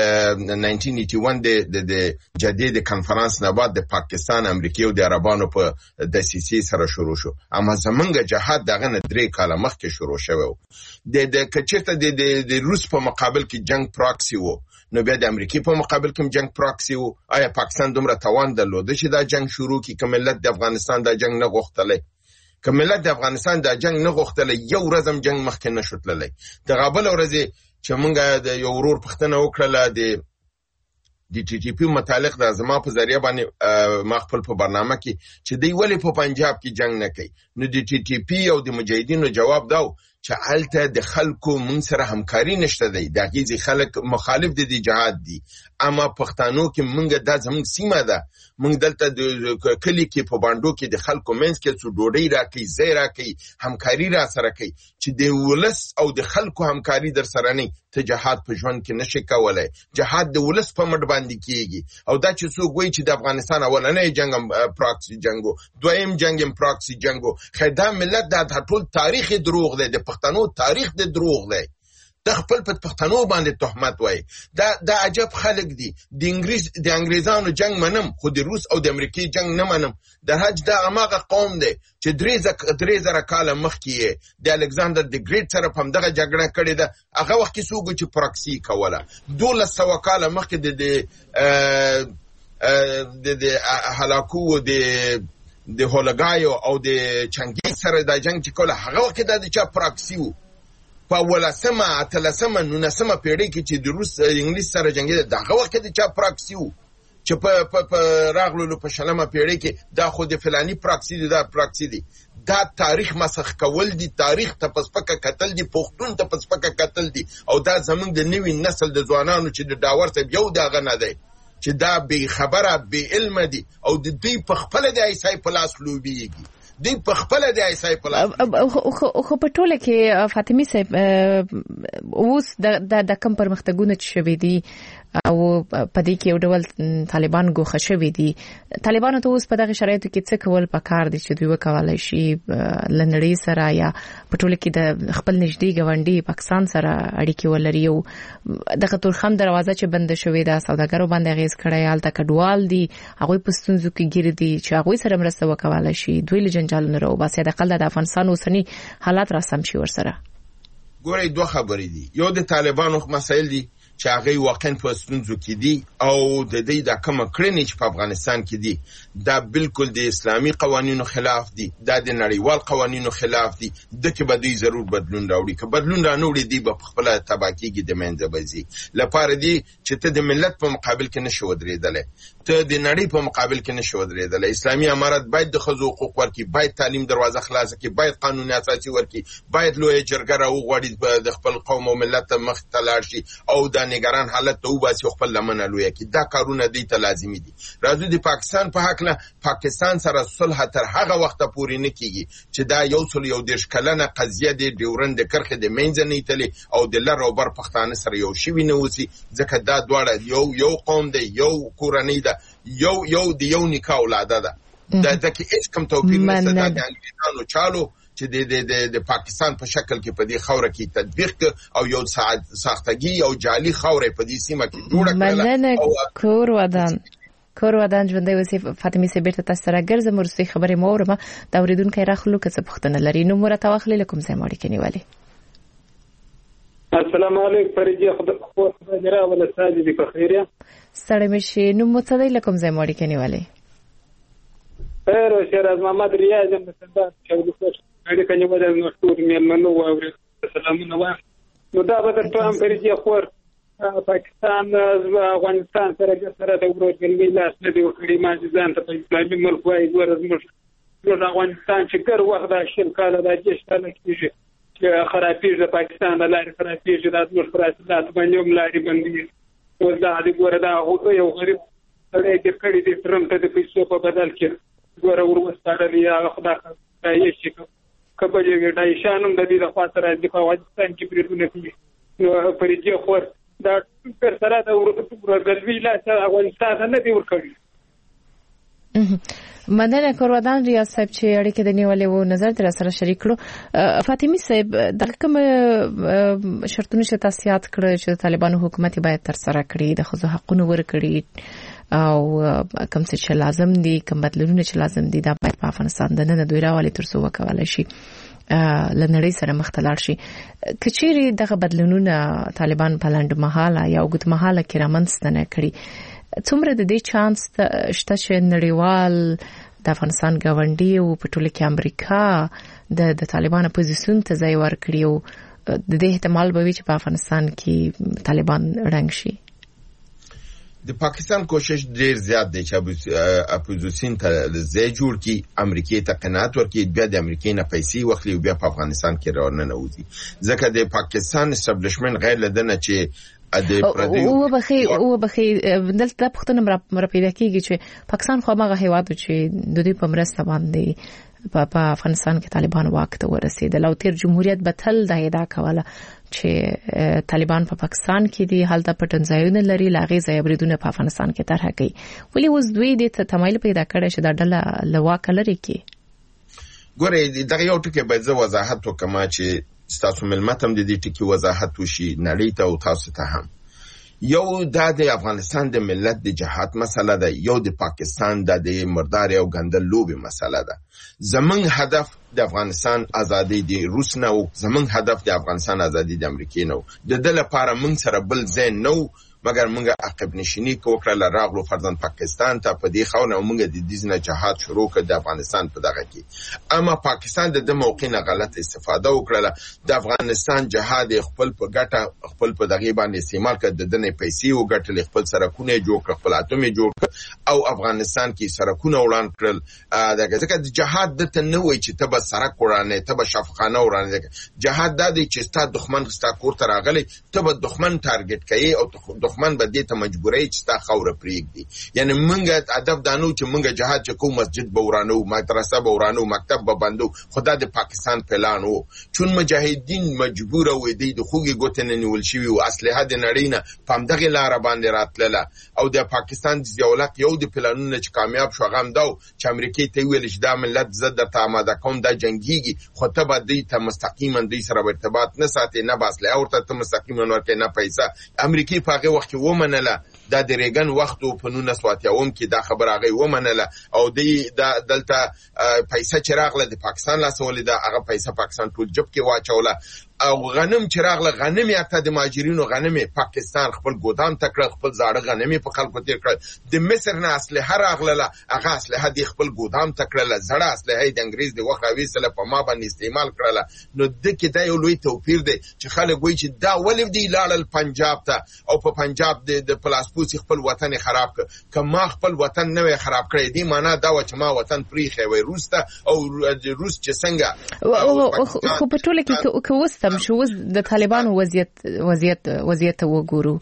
[SPEAKER 9] 1981 د جدید کنفرانس نه بعد د پاکستان، امریکا او د عربانو په دسیسې سره شروع شو. اما زمونږ جهاد دغه نه 3 کاله مخکې شروع شوی د کچته د روس په مقابل کې جنگ پراکسی وو، نو بیا د امریکا په مقابل کې جنگ پراکسی وو. آیا پاکستان دومره توان درلود چې دا جنگ شروع کړي؟ که ملت د افغانستان دا جنگ نه غوښتلی، که ملت د افغانستان دا جنگ نه غوښتلی، یو ورځ هم جنگ مخکې نه شو تللی. دغه بله ورځ چې مونږ د یو ورور پوښتنه وکړله د ټي ټي پي متعلق د زما په ذریعه باندې ما خپل په برنامه کې چې دوی ولې په پنجاب کې جنگ نه کوي، نو د ټي ټي پي او د مجاهدینو جواب دا چې هلته د خلکو مونږ سره همکاري نشته دی، د هغې خلک مخالف دي د جهاد دي، اما پښتانو کې مونږ دا زمونږ سیمه ده، مونږ دلته د کلی کې په باندو کې د خلکو منځ کې څو ډوډۍ راکوي، ځای راکوي، همکاري را سره کوي، چې د ولس او د خلکو همکاري در سره نه ته جهاد په ژوند کې نشي کولای. جهاد د ولس په مټ باندې کیږي او دا چې څوک وایي چې د افغانستان اولنی جنگ هم پراکسی جنګو، دویم جنگ هم پراکسی جنګو، خو دا ملت دا ټول تاریخ دروغ دی، د پښتنو تاریخ د دروغ دی. د خپل پښتنو باندې تهمت وای. دا عجب خلک دي. د انګریزانو جنگ منم خو د روس او د امریکای جنگ نه منم. د حج دا هغه قوم دی چې 3000 کال مخکې د الکساندر د ګریټ سره په دغه جګړه کړې ده. هغه وخت کې څوک چې پراکسی کوله 1200 کال مخکې د هلاکو د هولګایو او د چنګیز سره د جنگ چې کوله هغه وخت د چا پراکسی وو. په ولسمه اتلسمه 19مه پیړۍ کې چې د روس انګلیس سره جنگیده دغه وخت د چا پراکسی وو چې په راغلو په شلمه پیړۍ کې دا خو د فلانی پراکسی دی دا پراکسی دی. دا تاریخ مسخ کول دي. تاریخ ته پسپکه قتل دي. پښتون ته پسپکه قتل دي. او دا زمونږ د نوي نسل د ځوانانو چې د داور صاحب یو دغه نه دی چې دا بې خبره بې علم دي او د دوی په خپل د عیسی په لاس لوبېږي. دوی په خپل د عیسی په لاس
[SPEAKER 3] خو په ټوله کې فاطمه صاحب اوس د کم پرمختګونه چې شوي دي او په دې کې یو ډول طالبان ګوښه شوي دي. طالبانو ته اوس په دغه شرایطو کې څه کول پکار دي چې دوی وکولای شي لنړی سره یا په ټوله کې د خپل نږدې ګاونډي پاکستان سره اړیکې ولري. او دغه تورخم دروازه چې بند شوې ده سوداګرو باندې اغیز کړی حالت کډوال دي هغه په ستونزو کې ګیر دي چې هغه سره مرسته وکولای شي دوی له جنجالونو راو باسي. د اقل د افغانستان اوسنی حالات را سم شي ورسره.
[SPEAKER 9] ګورې دوه خبرې دي. یو د طالبانو مسایل دي چې هغه واقعا په ستونزو کې دي او د دې د کوم کړنې چې په افغانستان کې دي دا بالکل د اسلامي قوانینو خلاف دي. دا د نړیوال قوانینو خلاف دي. د کې به دوی ضرور بدلون راوړي. که بدلون را نوړي دی په خپل تباکیږي د منځه بځي لپاره دي چې ته د ملت په مقابل کې نشو ودرېدلې. ته د نړۍ په مقابل کې نشو ودرېدلې. اسلامي امارت باید د ښځو حقوق ورکړي. باید تعلیم دروازه خلاص کړي. باید قانون اساسي ورکړي. باید لوی جرګه راوغواړي د خپل قوم او ملت مخ ته لاړ شي او د نگران حالت ته وباسي خپل لمنه لوی کی. دا کارونه دي ته لازمي دي. راځو د پاکستان په حق له پاکستان سره صلح تر هغه وخت پورې نه کیږي چې دا یو دیرش کلنه قضیه دی ډیورند کرخه د منځ نه ایتلې او د لر او بر پښتانه سره یو شی نه وسی ځکه دا دواړه یو قوم دی یو کورنۍ ده یو د یو نکاح اولاده ده. دا د کې هیڅ کوم توپیر نشته. د انګریزانو چالو چې د پاکستان په شکل کې په دې خوره کې تطبیق او یو ساختګي او جعلي خوره په دې سیمه کې جوړه کړه. کور ودان ژوندۍ وسی. فاطمه سي بیرته تاسو سره ګرځم ورسې خبرې مورمه دا اوریدونکو راخلو که څه پوښتنه لري نو مرته واخلې لکم ځای ماړي کې نیولې.
[SPEAKER 8] السلام علیکم فرجی خو جرا ولا ساجد بخیر.
[SPEAKER 3] ستړی مشي نو متصدی لکم ځای ماړي کې نیولې.
[SPEAKER 8] خیر او شهر از محمد ریاض مصدق شغل خوش اړې کني ودل نو ټول مېلمنو او سلامونه واه. نو دا به ته هم فرجی خور پاکستان افغانستان سره د ورورګلوي لاس نه دی وکړي. ما ځان ته په اسلامي ملک وایي ګور افغانستان چې ګر وخت د شل کال د جشتانه کېږي چې خرابېږي د پاکستان د لارې خرابېږي د موږ فراسدات باندې هم لارې بندي. اوس دا د ګور دا یو غریب سړی چې کړي دي ترم ته د پیسو په بدل کې ګور وروستاړي هغه خدای یې شي کبلې د ایشانم د دې د خاطر د افغانستان کې پریدونه کوي. نو فرجی خور دا پر سره د ورګلوي لاس افغانستان نه دی ورکړي.
[SPEAKER 3] مننه کورودان ریاض صاحب چې اړیکې د نیولې وو نظر در سره شریک کړو. فاطمه صاحب د کوم شرطونو چې تاسو یاد کړل چې طالبانو حکومت باید تر سره کړي د خصوصي حقوقو ورکړي او کوم څه لازم دي کوم بدلونونه چې لازم دي دا باید په افغانستان د نه دوی راولي تر څو وکولای شي لنړی سره مختلف شي. کچېری دغه بدلونونه طالبان په لاندې مهاله یا وګت مهاله کې رامنځته نه کړي څومره د دې چانس شته چې نړیوال د افغانستان ګاونډي او په ټوله کې امریکا د طالبان اپوزیسیون ته ځای ورکړي او د دې احتمال به وي چې په افغانستان کې طالبان رنګ شي.
[SPEAKER 9] د پاکستان کوشش ډیر زیات دی چې اپوزیسیون ته ځای جوړ کړي امریکای ته قناعت ورکړي بیا د امریکای نه پیسې واخلي او بیا په افغانستان کې راونه وځي ځکه د پاکستان اسټابلیشمنت غیر لدنه چې
[SPEAKER 3] او بخي دلته پښتنه مر پیدا کیږي چې پاکستان خو هغه هیواد چې د دې په مرسته باندې په افغانستان کې طالبان واک ته ورسېدل او تیر جمهوریت به تل دا ادعا کوله چې طالبان په پاکستان کې دي هلته پټن ځایونه لري لاغي ځای بریدونه په افغانستان کې طرح کوي ولی اوس دوی د تمایل پیدا کړی چې دا ډله لواک لري کې
[SPEAKER 9] ګوره دغه یو ټکی باید زه وضاحت وکم چې ستاسو ملمتم د دې ټکی وضاحت وشي نړۍ ته او تاسو ته هم. یو د افغانستان د ملت د جهاد مسله ده، یو د پاکستان د مردار او ګندل لوبي مسله ده. زمون هدف د افغانستان ازادي د روس نه او زمون هدف د افغانستان ازادي د امریکا نه. د دې لپاره موږ سره بل ځای نو مګر موږ عقب نشینی کوکړه راغلو فرضاً پاکستان ته په دې خاونه موږ د دې نه جهاد شروع کړ د افغانستان په دغه کې. اما پاکستان د موقع نه غلط استفاده وکړه. د افغانستان جهاد خپل په ګټه خپل په دغه باندې استعمال کړ، د دنه پیسې او ګټل خپل سرکونه جوړ کړ، خپل اتمه جوړ کړ او افغانستان کې سرکونه وړاندې کړل. دغه ځکه د جهاد د تنوي چې تبه سرک ورانه تبه شفقانه ورانه جهاد د دې چې ستا دښمن ستا کور ته راغلی تبه دښمن ټارګټ کوي او دښمن به دې ته مجبورای چې تا خوره پریږدي. یعنی منګه هدف دانو چې منګه جهاد چې کوم مسجد به ورانو، مدرسه به ورانو، مکتب به بندو، خدا د پاکستان پلان وو. چون مجاهدین مجبور وو د خوګي ګوتنه نیول شي او اسلحه د نړۍ نه پام دغه لار باندې راتله او د پاکستان د دولت یو د پلانونو چې کامیاب شو غم داو چې امریکای ته ویل چې دا ملت زد د آماده کوم د جنگيږي خو ته به دې ته مستقیما دې سره ارتباط نه ساتي، نه باسله او ته مستقیما ورکه نه پیسې. امریکای په هغه وخت کې ومنله دا د ریګن وخت په 1980 کې دا خبر هغه ومنله او د دلته پیسې چې راغله د پاکستان لاسولې دا هغه پیسې پاکستان ټول جب کې واچوله او غنم چې راغله غنم یې ته د ماجرینو غنم پاکستان خپل ګودام تکړه خپل زاړه غنم په خلکو تیر کړ. د مصر نه اسلحه راغله هغه اسلحه د خپل ګودام تکړه زړه اسلحه د انګریز د وخت اویسله په ما باندې استعمال کړله. نو د کې دا یو لوی توپیر دی چې خلک وایي چې دا ولې دی لاړل پنجاب ته او په پنجاب د پلاسپوس خپل وطن خراب کړ. کما خپل وطن نه خراب کړی دی معنا دا و چې ما وطن پریخه وي روس ته او روس چې څنګه
[SPEAKER 3] خو په ټوله کې کوستم شو د طالبانو وضعیت وګورو.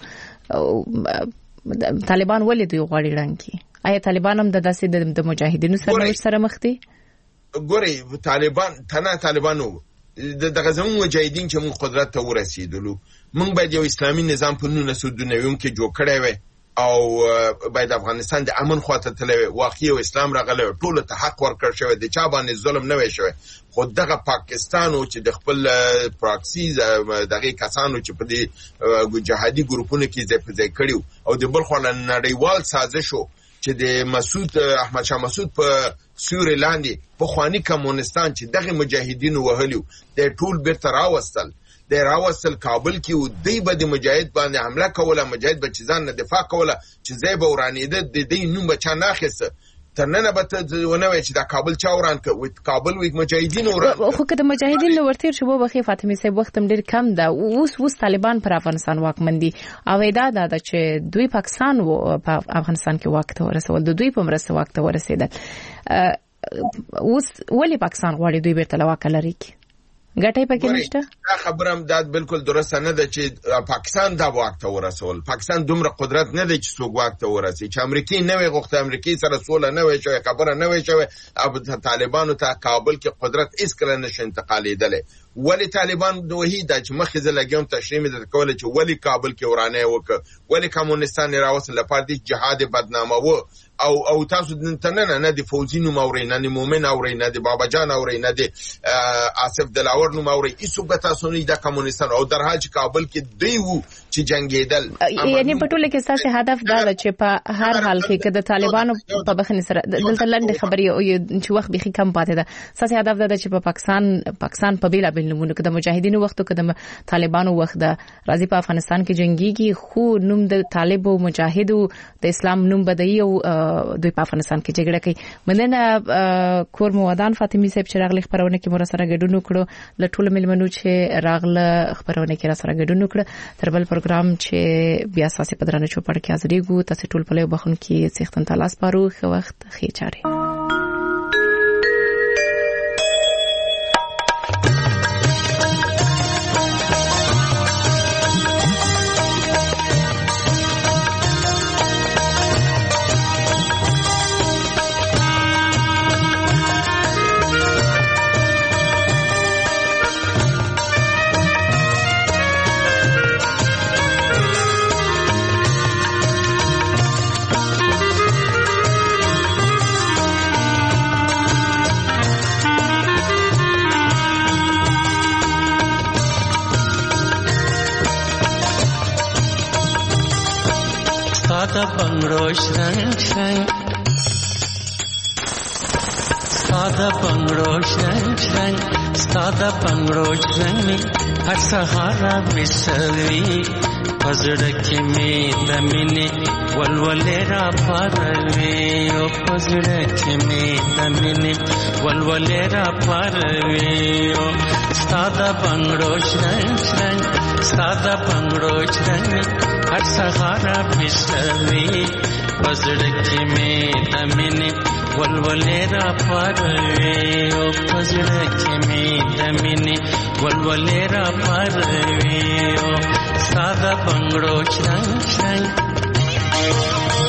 [SPEAKER 3] طالبان ولې دوی غواړي رانکي؟ آیا طالبان هم د داسې د مجاهدینو سره مخ دي؟
[SPEAKER 9] ګوري طالبانو دغه زموږ مجاهدین چې موږ قدرت ته ورسېدلو موږ باید یو اسلامي نظام په 1990 کې جوړ کړی وي او باید افغانستان د امن خواته تلوي واقعي او اسلام راغلی ټول ته حق ورکړ شوی د چا باندې ظلم نه وي شوی. خو دغه پاکستان او چې د خپل پراکسي دغه کسانو چې په دې جهادي ګروپونو کې ځای کړیو او د بل خو نړیوال سازشو چې د احمد شاه مسعود په سوري لاندې په خواني کمونستان چې دغه مجاهدینو وهلیو د ټول بیرته راوستل کابل کې او دی به د مجاهد باندې حمله کوله، مجاهد به ځان نه دفاع کوله چې ځای به ورانېده د دې نوم به چا نه اخیسته. ترنه به ته ونه وای چې دا کابل چا وران ک کابل وې مجاهدین وران
[SPEAKER 3] خو کده مجاهدین ورتیر شو به خې فاطمه صاحب وختم ډیر کم ده. اوس طالبان پر افغانستان واکمن دي او دا چې دوی پاکستان و په افغانستان کې واک ته ورسول، دوی په مرسته واک ته ورسېدل. اوس ولې پاکستان غواړي دوی بیرته واک لري؟ ګټه پکې نشته.
[SPEAKER 9] دا خبرم دا بالکل درسته نه ده چې پاکستان دا واک ته ورسول. پاکستان دومره قدرت نه دی چې څوک واک ته ورسي. چې امریکای نه وي غوښته امریکای سره سوله نه وي شوی، خبره نه وي شوی، او طالبانو ته کابل کې قدرت هیڅ کله نشي انتقالېدلی. ولی طالبان دوی دا چې مخې زلګیوم تشریح مې درکول چې ولی کابل کې ورانه وک، ولی کمونستان راوصل لپاره د جهاد بدنامه و او تاسو نه د فوزینو موري نه د مومن اوري نه د بابا جان اوري نه د آصف دلاور نو موري هیڅ به تاسو نه د کمونستان او درحاج کابل کې دی وو چې جنگیدل.
[SPEAKER 3] یعنی په ټوله کې ساسي هدف دا چې په هر حال کې د طالبانو په بخنه سره دلته لاندې خبري او چې وخت به کم پاتې ده. ساسي هدف دا چې په پاکستان په بیلا بیل نمونه کې د مجاهدینو وختو کې د طالبانو وخت د راځي په افغانستان کې جنگيږي خو نوم د طالب او مجاهدو د اسلام نوم بدایي او دوی په افغانستان کې جګړه کوي. مننه کور موادان فاطمه صاحب چې راغلي خبرونه کې مر سره ګډون وکړو. له ټول ملمنو چې راغله خبرونه کې را سره ګډون وکړه. تر بل پروګرام چې بیا ساسي پدرانه چوپړ کې حاضرېږو. تاسو ټول په لوي بخون کې څښتن تلاس پارو خو وخت خې چاري.
[SPEAKER 11] ساده بنگړو شرنګ شرنګ ساده بنگړو شرنګ شرنګ ساده بنگړو شرنګ هر سهار وسوي پزړه کې مې د مینې ولولې را پاروي او پزړه کې مې د مینې ولولې را پاروي او ساده بنگړو شرنګ شرنګ ساده بنگړو شرنګ هر سهار وسوي پزړه کې مې د مینې ولولې را پاروي او پزړه کې مې د مینې ولولې را پاروي او ساده بنگړو شرنګ شرنګ